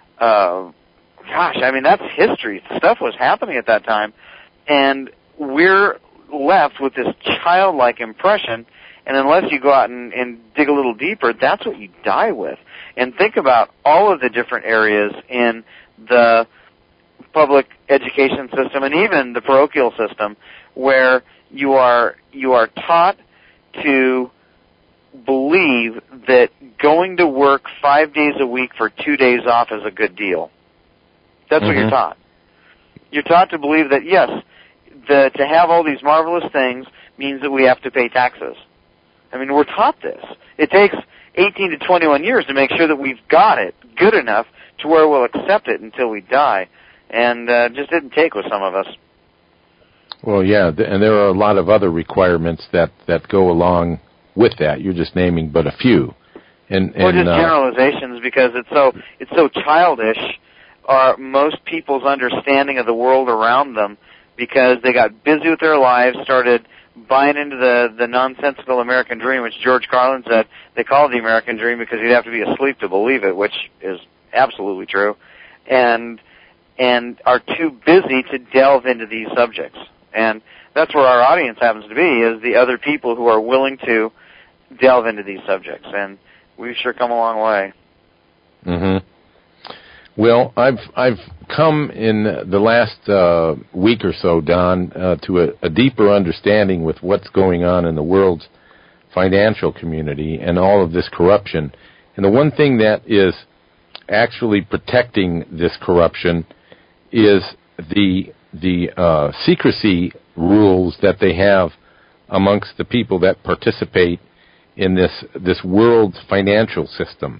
S2: gosh, I mean, that's history. Stuff was happening at that time, and we're left with this childlike impression, and unless you go out and dig a little deeper, that's what you die with. And think about all of the different areas in the public education system and even the parochial system where you are taught to believe that going to work 5 days a week for 2 days off is a good deal. That's what you're taught. You're taught to believe that, yes, to have all these marvelous things means that we have to pay taxes. I mean, we're taught this. It takes 18 to 21 years to make sure that we've got it good enough to where we'll accept it until we die. And just didn't take with some of us.
S4: Well, yeah, and there are a lot of other requirements that go along with that. You're just naming but a few.
S2: Just generalizations, because it's so childish. Are most people's understanding of the world around them, because they got busy with their lives, started buying into the nonsensical American dream, which George Carlin said they call it the American dream because you'd have to be asleep to believe it, which is absolutely true, and are too busy to delve into these subjects. And that's where our audience happens to be, is the other people who are willing to delve into these subjects. And we've sure come a long way.
S4: Mm-hmm. Well, I've come in the last week or so, Don, to a deeper understanding with what's going on in the world's financial community and all of this corruption. And the one thing that is actually protecting this corruption is the secrecy rules that they have amongst the people that participate in this world's financial system.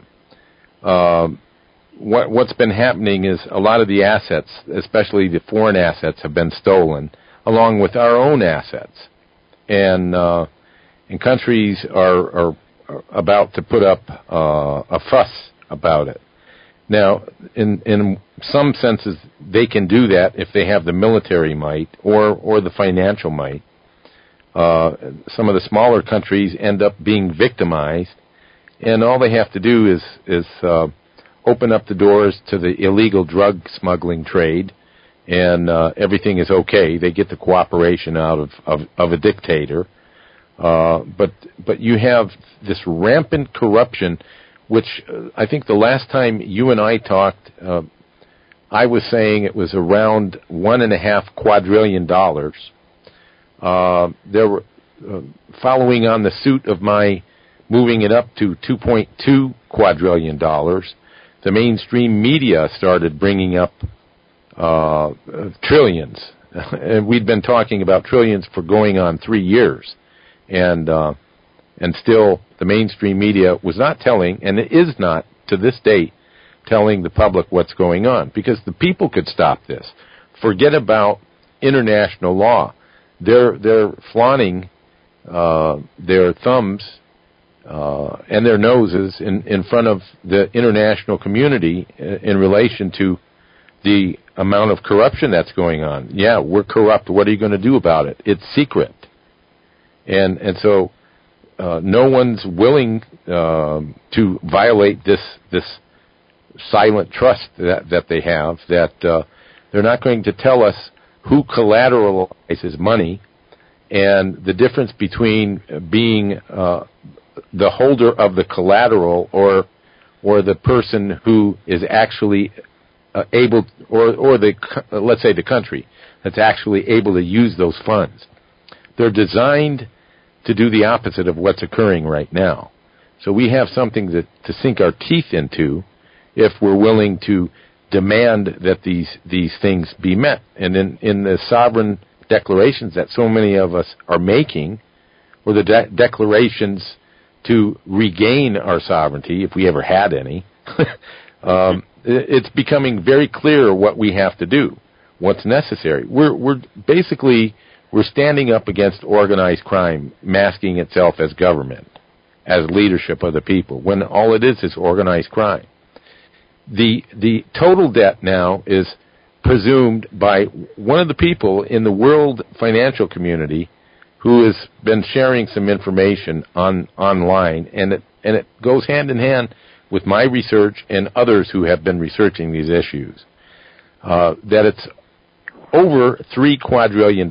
S4: What's been happening is a lot of the assets, especially the foreign assets, have been stolen, along with our own assets, and countries are about to put up a fuss about it. Now, in some senses, they can do that if they have the military might or the financial might. Some of the smaller countries end up being victimized, and all they have to do is open up the doors to the illegal drug smuggling trade, and everything is okay. They get the cooperation out of a dictator. But you have this rampant corruption, which I think the last time you and I talked, I was saying it was around $1.5 quadrillion. There were, following on the suit of my moving it up to $2.2 quadrillion, the mainstream media started bringing up trillions. And we'd been talking about trillions for going on 3 years. And still the mainstream media was not telling, and it is not to this date, telling the public what's going on, because the people could stop this. Forget about international law. They're flaunting their thumbs and their noses in front of the international community in relation to the amount of corruption that's going on. Yeah, we're corrupt. What are you going to do about it? It's secret. And so no one's willing to violate this silent trust that they have, that they're not going to tell us who collateralizes money, and the difference between being the holder of the collateral or the person who is actually able, or let's say the country that's actually able to use those funds. They're designed to do the opposite of what's occurring right now. So we have something to sink our teeth into if we're willing to demand that these things be met. And in the sovereign declarations that so many of us are making, or the declarations to regain our sovereignty, if we ever had any, it's becoming very clear what we have to do, what's necessary. We're standing up against organized crime, masking itself as government, as leadership of the people, when all it is organized crime. The total debt now is presumed by one of the people in the world financial community who has been sharing some information online, and it goes hand in hand with my research and others who have been researching these issues, that it's over $3 quadrillion.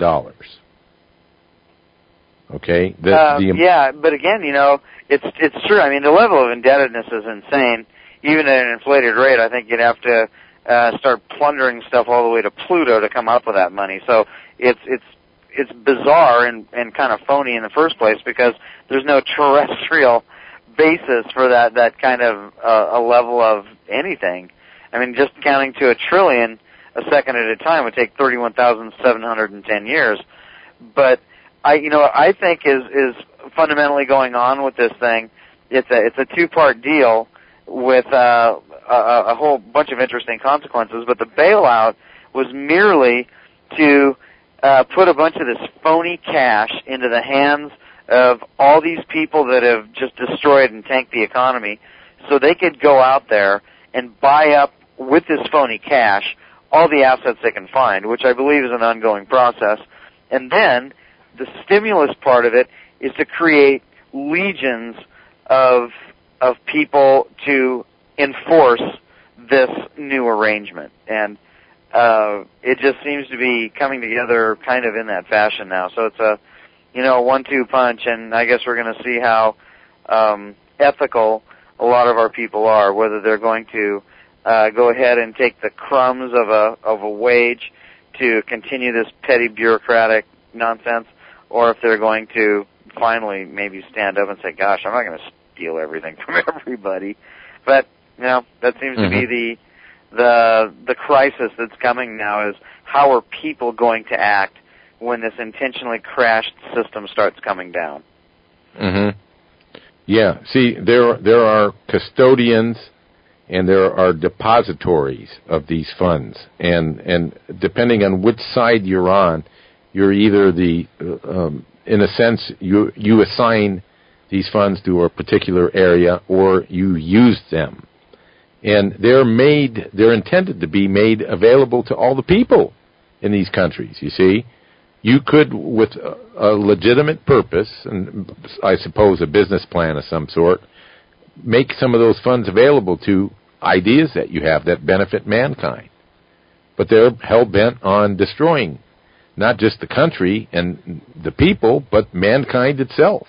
S4: Okay?
S2: Yeah, but again, it's true. I mean, the level of indebtedness is insane. Even at an inflated rate, I think you'd have to start plundering stuff all the way to Pluto to come up with that money. So it's bizarre and kind of phony in the first place, because there's no terrestrial basis for that kind of a level of anything. I mean, just counting to 1 trillion a second at a time would take 31,710 years. But I think is fundamentally going on with this thing. It's a two-part deal with a whole bunch of interesting consequences. But the bailout was merely to put a bunch of this phony cash into the hands of all these people that have just destroyed and tanked the economy, so they could go out there and buy up with this phony cash all the assets they can find, which I believe is an ongoing process. And then the stimulus part of it is to create legions of people to enforce this new arrangement. And it just seems to be coming together kind of in that fashion now. So it's a, 1-2 punch, and I guess we're going to see how ethical a lot of our people are, whether they're going to go ahead and take the crumbs of a wage to continue this petty bureaucratic nonsense, or if they're going to finally maybe stand up and say, gosh, I'm not going to steal everything from everybody. But, that seems to be the crisis that's coming now, is how are people going to act when this intentionally crashed system starts coming down?
S4: Mm-hmm. Yeah. See, there are custodians and there are depositories of these funds, and depending on which side you're on, you're either in a sense, you assign these funds to a particular area, or you use them. And they're intended to be made available to all the people in these countries, you see. You could, with a legitimate purpose, and I suppose a business plan of some sort, make some of those funds available to ideas that you have that benefit mankind. But they're hell-bent on destroying not just the country and the people, but mankind itself.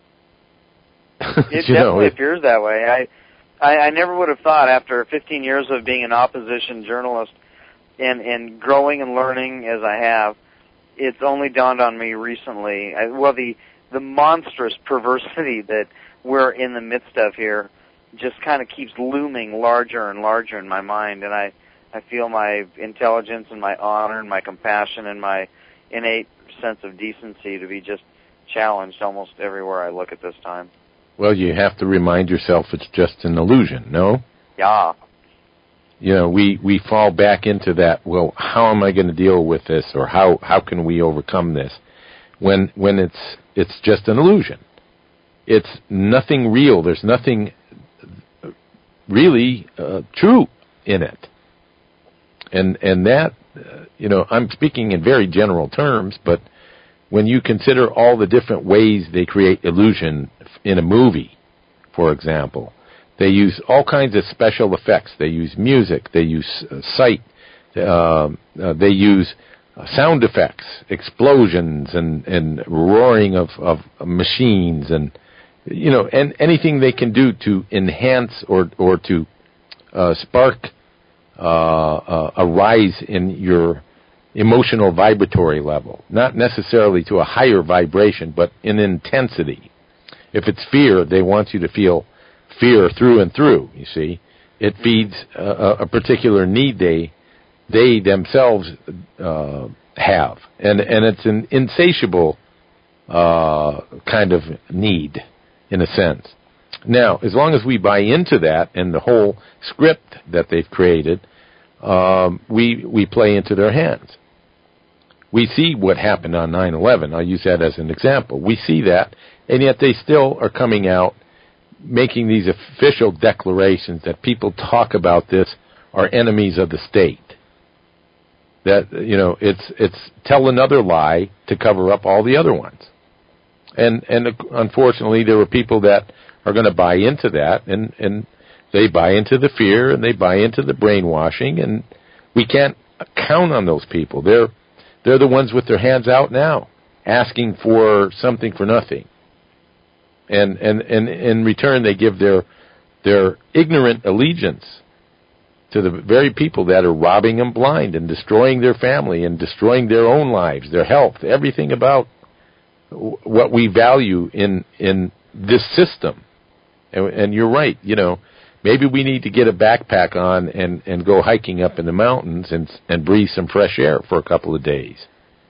S2: It definitely appears that way. I never would have thought, after 15 years of being an opposition journalist and growing and learning as I have, it's only dawned on me recently. The monstrous perversity that we're in the midst of here just kind of keeps looming larger and larger in my mind, and I feel my intelligence and my honor and my compassion and my innate sense of decency to be just challenged almost everywhere I look at this time.
S4: Well, you have to remind yourself it's just an illusion, no?
S2: Yeah.
S4: We fall back into that, well, how am I going to deal with this, or how can we overcome this, when it's just an illusion. It's nothing real. There's nothing really true in it. And that, I'm speaking in very general terms, but when you consider all the different ways they create illusion in a movie, for example, they use all kinds of special effects. They use music. They use sight. They use sound effects, explosions, and roaring of machines, and anything they can do to enhance or to spark a rise in your emotional vibratory level, not necessarily to a higher vibration, but in intensity. If it's fear, they want you to feel fear through and through, you see. It feeds a particular need they themselves have. And it's an insatiable kind of need, in a sense. Now, as long as we buy into that and the whole script that they've created, we play into their hands. We see what happened on 9/11. I'll use that as an example. We see that, and yet they still are coming out making these official declarations that people talk about this are enemies of the state. That, it's tell another lie to cover up all the other ones. And unfortunately, there are people that are going to buy into that, and they buy into the fear, and they buy into the brainwashing, and we can't count on those people. They're the ones with their hands out now, asking for something for nothing. And in return, they give their ignorant allegiance to the very people that are robbing them blind and destroying their family and destroying their own lives, their health, everything about what we value in this system. And you're right, maybe we need to get a backpack on and go hiking up in the mountains and breathe some fresh air for a couple of days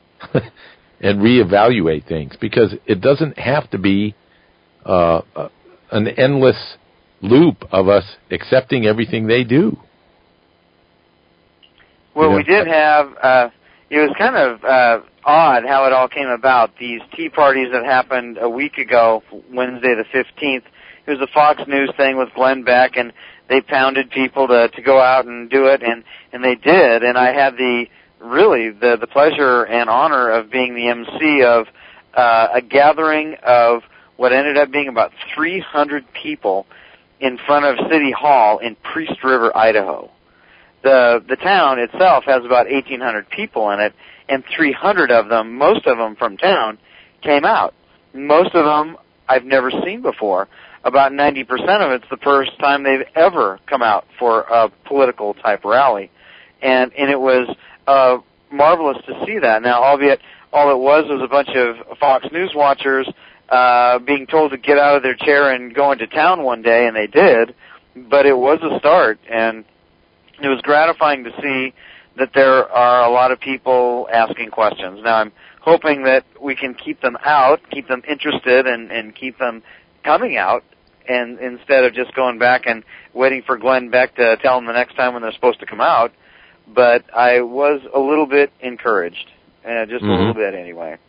S4: and reevaluate things, because it doesn't have to be an endless loop of us accepting everything they do.
S2: Well, we did have, it was kind of odd how it all came about. These tea parties that happened a week ago, Wednesday the 15th, it was a Fox News thing with Glenn Beck, and they pounded people to go out and do it, and they did. And I had the pleasure and honor of being the MC of a gathering of what ended up being about 300 people in front of City Hall in Priest River, Idaho. The town itself has about 1,800 people in it, and 300 of them, most of them from town, came out. Most of them I've never seen before. About 90% of it's the first time they've ever come out for a political type rally. And it was marvelous to see that. Now, albeit all it was a bunch of Fox News watchers being told to get out of their chair and go into town one day, and they did, but it was a start, and it was gratifying to see that there are a lot of people asking questions. Now, I'm hoping that we can keep them out, keep them interested, and keep them coming out, and instead of just going back and waiting for Glenn Beck to tell them the next time when they're supposed to come out. But I was a little bit encouraged, just a little bit anyway.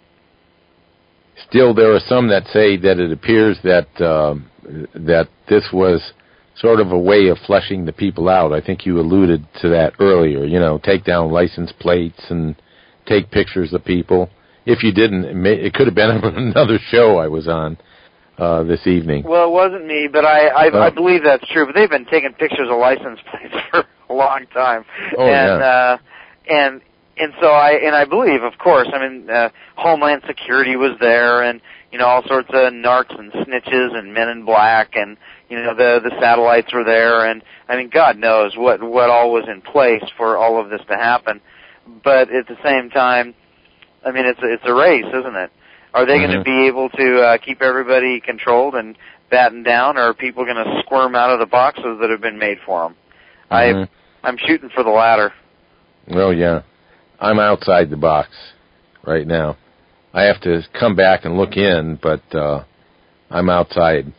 S4: Still, there are some that say that it appears that that this was sort of a way of fleshing the people out. I think you alluded to that earlier. You know, take down license plates and take pictures of people. If you didn't, it could have been another show I was on this evening.
S2: Well, it wasn't me, but I believe that's true. But they've been taking pictures of license plates for a long time.
S4: Oh,
S2: yeah. And so I believe, of course, I mean, Homeland Security was there, and you know, all sorts of narcs and snitches and men in black, and you know, the satellites were there, and I mean, God knows what all was in place for all of this to happen. But at the same time, I mean, it's a race, isn't it? Are they going to be able to keep everybody controlled and battened down, or are people going to squirm out of the boxes that have been made for them? I'm shooting for the latter.
S4: Well, yeah. I'm outside the box right now. I have to come back and look in, but I'm outside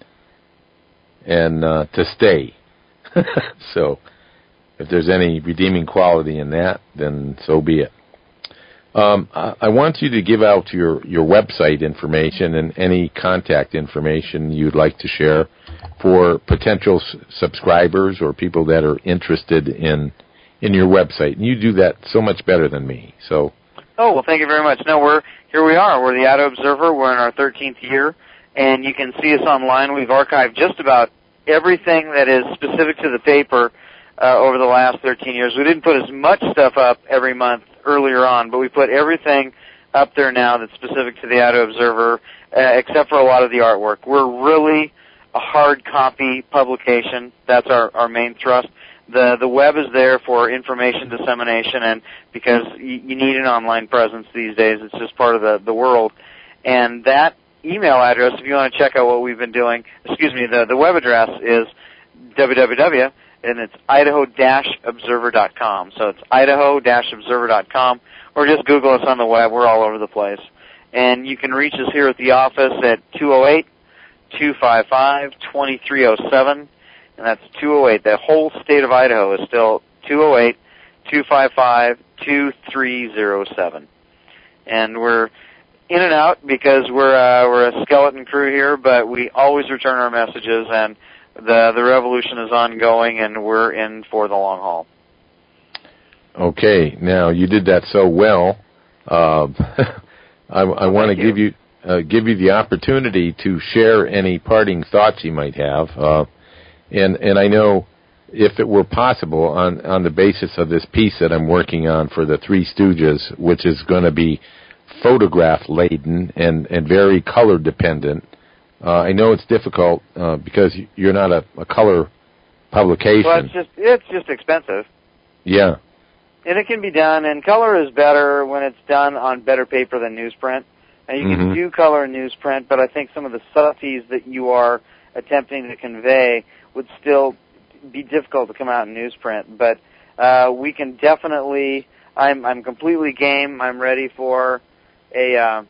S4: and to stay. So if there's any redeeming quality in that, then so be it. I want you to give out your website information and any contact information you'd like to share for potential subscribers or people that are interested in your website. And you do that so much better than me. So.
S2: Oh, well, thank you very much. No, here we are. We're the Idaho Observer. We're in our 13th year, and you can see us online. We've archived just about everything that is specific to the paper over the last 13 years. We didn't put as much stuff up every month earlier on, but we put everything up there now that's specific to the Idaho Observer, except for a lot of the artwork. We're really a hard copy publication. That's our main thrust. The web is there for information dissemination, and because you need an online presence these days, it's just part of the world. And that email address, if you want to check out what we've been doing, the web address is www, and it's idaho-observer.com. So it's idaho-observer.com, or just Google us on the web. We're all over the place. And you can reach us here at the office at 208-255-2307. And that's 208. The whole state of Idaho is still 208-255-2307. And we're in and out because we're a skeleton crew here, but we always return our messages, and the revolution is ongoing, and we're in for the long haul.
S4: Okay. Now, you did that so well. I want to give you the opportunity to share any parting thoughts you might have. And I know if it were possible on the basis of this piece that I'm working on for the Three Stooges, which is going to be photograph-laden and very color-dependent, I know it's difficult because you're not a color publication.
S2: Well, it's just expensive.
S4: Yeah.
S2: And it can be done, and color is better when it's done on better paper than newsprint. And you can do color in newsprint, but I think some of the subtleties that you are attempting to convey would still be difficult to come out in newsprint. But we can definitely, I'm completely game. I'm ready for and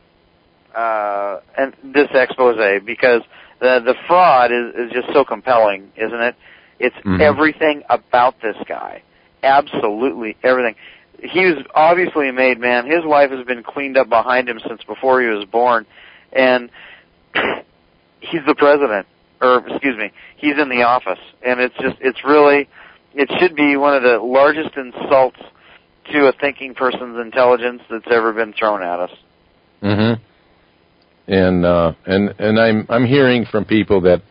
S2: this expose, because the fraud is just so compelling, isn't it? It's everything about this guy. Absolutely everything. he was obviously a made man. His life has been cleaned up behind him since before he was born, and he's the president, or excuse me, he's in the office, and it should be one of the largest insults to a thinking person's intelligence that's ever been thrown at us.
S4: Mm-hmm. And I'm hearing from people that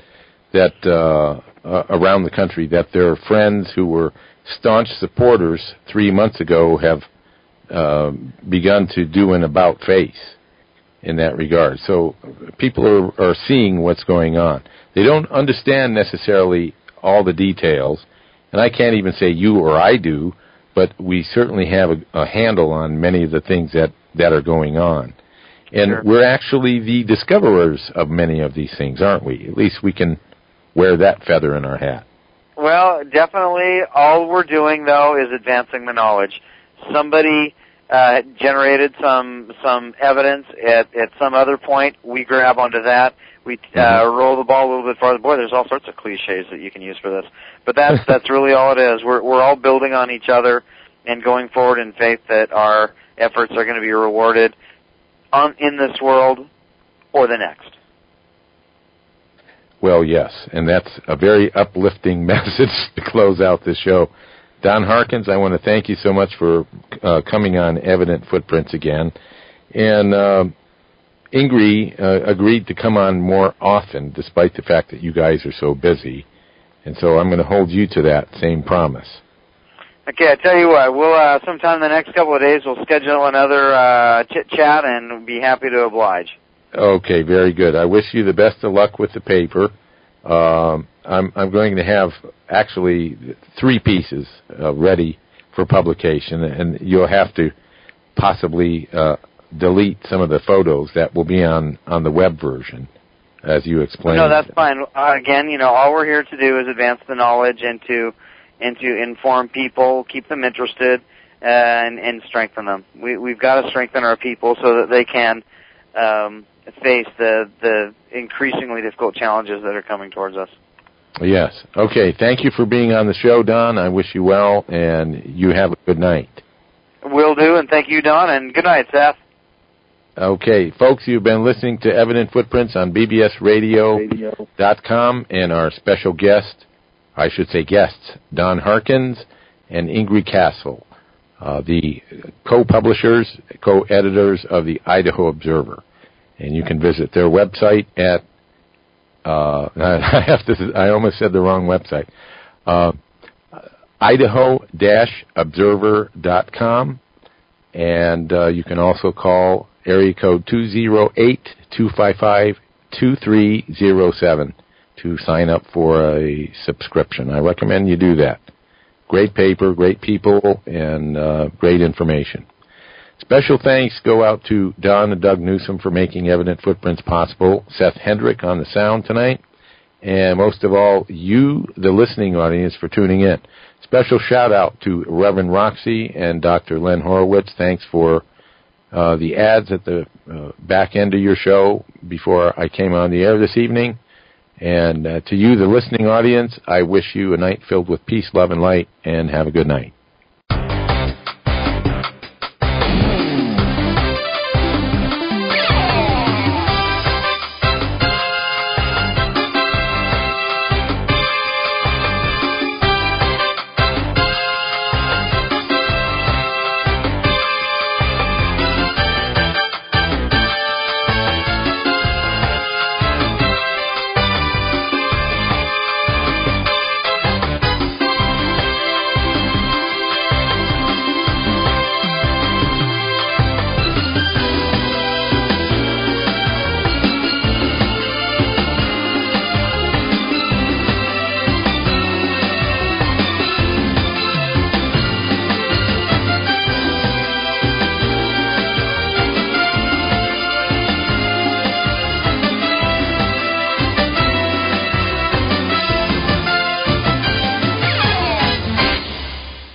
S4: around the country that their friends who were staunch supporters 3 months ago have begun to do an about face in that regard. So people are seeing what's going on. They don't understand necessarily all the details, and I can't even say you or I do, but we certainly have a handle on many of the things that are going on. And
S2: Sure.
S4: We're actually the discoverers of many of these things, aren't we? At least we can wear that feather in our hat.
S2: Well, definitely all we're doing, though, is advancing the knowledge. Somebody generated some evidence at some other point. We grab onto that. We roll the ball a little bit farther. Boy, there's all sorts of cliches that you can use for this. But that's really all it is. We're all building on each other and going forward in faith that our efforts are going to be rewarded in this world or the next.
S4: Well, yes, and that's a very uplifting message to close out this show. Don Harkins, I want to thank you so much for coming on Evident Footprints again. And Ingrid agreed to come on more often, despite the fact that you guys are so busy. And so I'm going to hold you to that same promise.
S2: Okay, I tell you what, we'll sometime in the next couple of days we'll schedule another chit-chat and be happy to oblige.
S4: Okay, very good. I wish you the best of luck with the paper. I'm going to have actually 3 pieces ready for publication, and you'll have to possibly delete some of the photos that will be on the web version, as you explained.
S2: No, that's fine. Again, all we're here to do is advance the knowledge and to inform people, keep them interested, and strengthen them. We've got to strengthen our people so that they can face the increasingly difficult challenges that are coming towards us.
S4: Yes. Okay. Thank you for being on the show, Don. I wish you well, and you have a good night.
S2: Will do, and thank you, Don, and good night, Seth.
S4: Okay, folks, you've been listening to Evident Footprints on bbsradio.com, and our special guests, Don Harkins and Ingrid Castle, the co-publishers, co-editors of the Idaho Observer. And you can visit their website at, I almost said the wrong website, idaho-observer.com. And you can also call area code 208-255-2307 to sign up for a subscription. I recommend you do that. Great paper, great people, and great information. Special thanks go out to Don and Doug Newsom for making Evident Footprints possible, Seth Hendrick on the sound tonight, and most of all, you, the listening audience, for tuning in. Special shout-out to Reverend Roxy and Dr. Len Horowitz. Thanks for the ads at the back end of your show before I came on the air this evening. And to you, the listening audience, I wish you a night filled with peace, love, and light, and have a good night.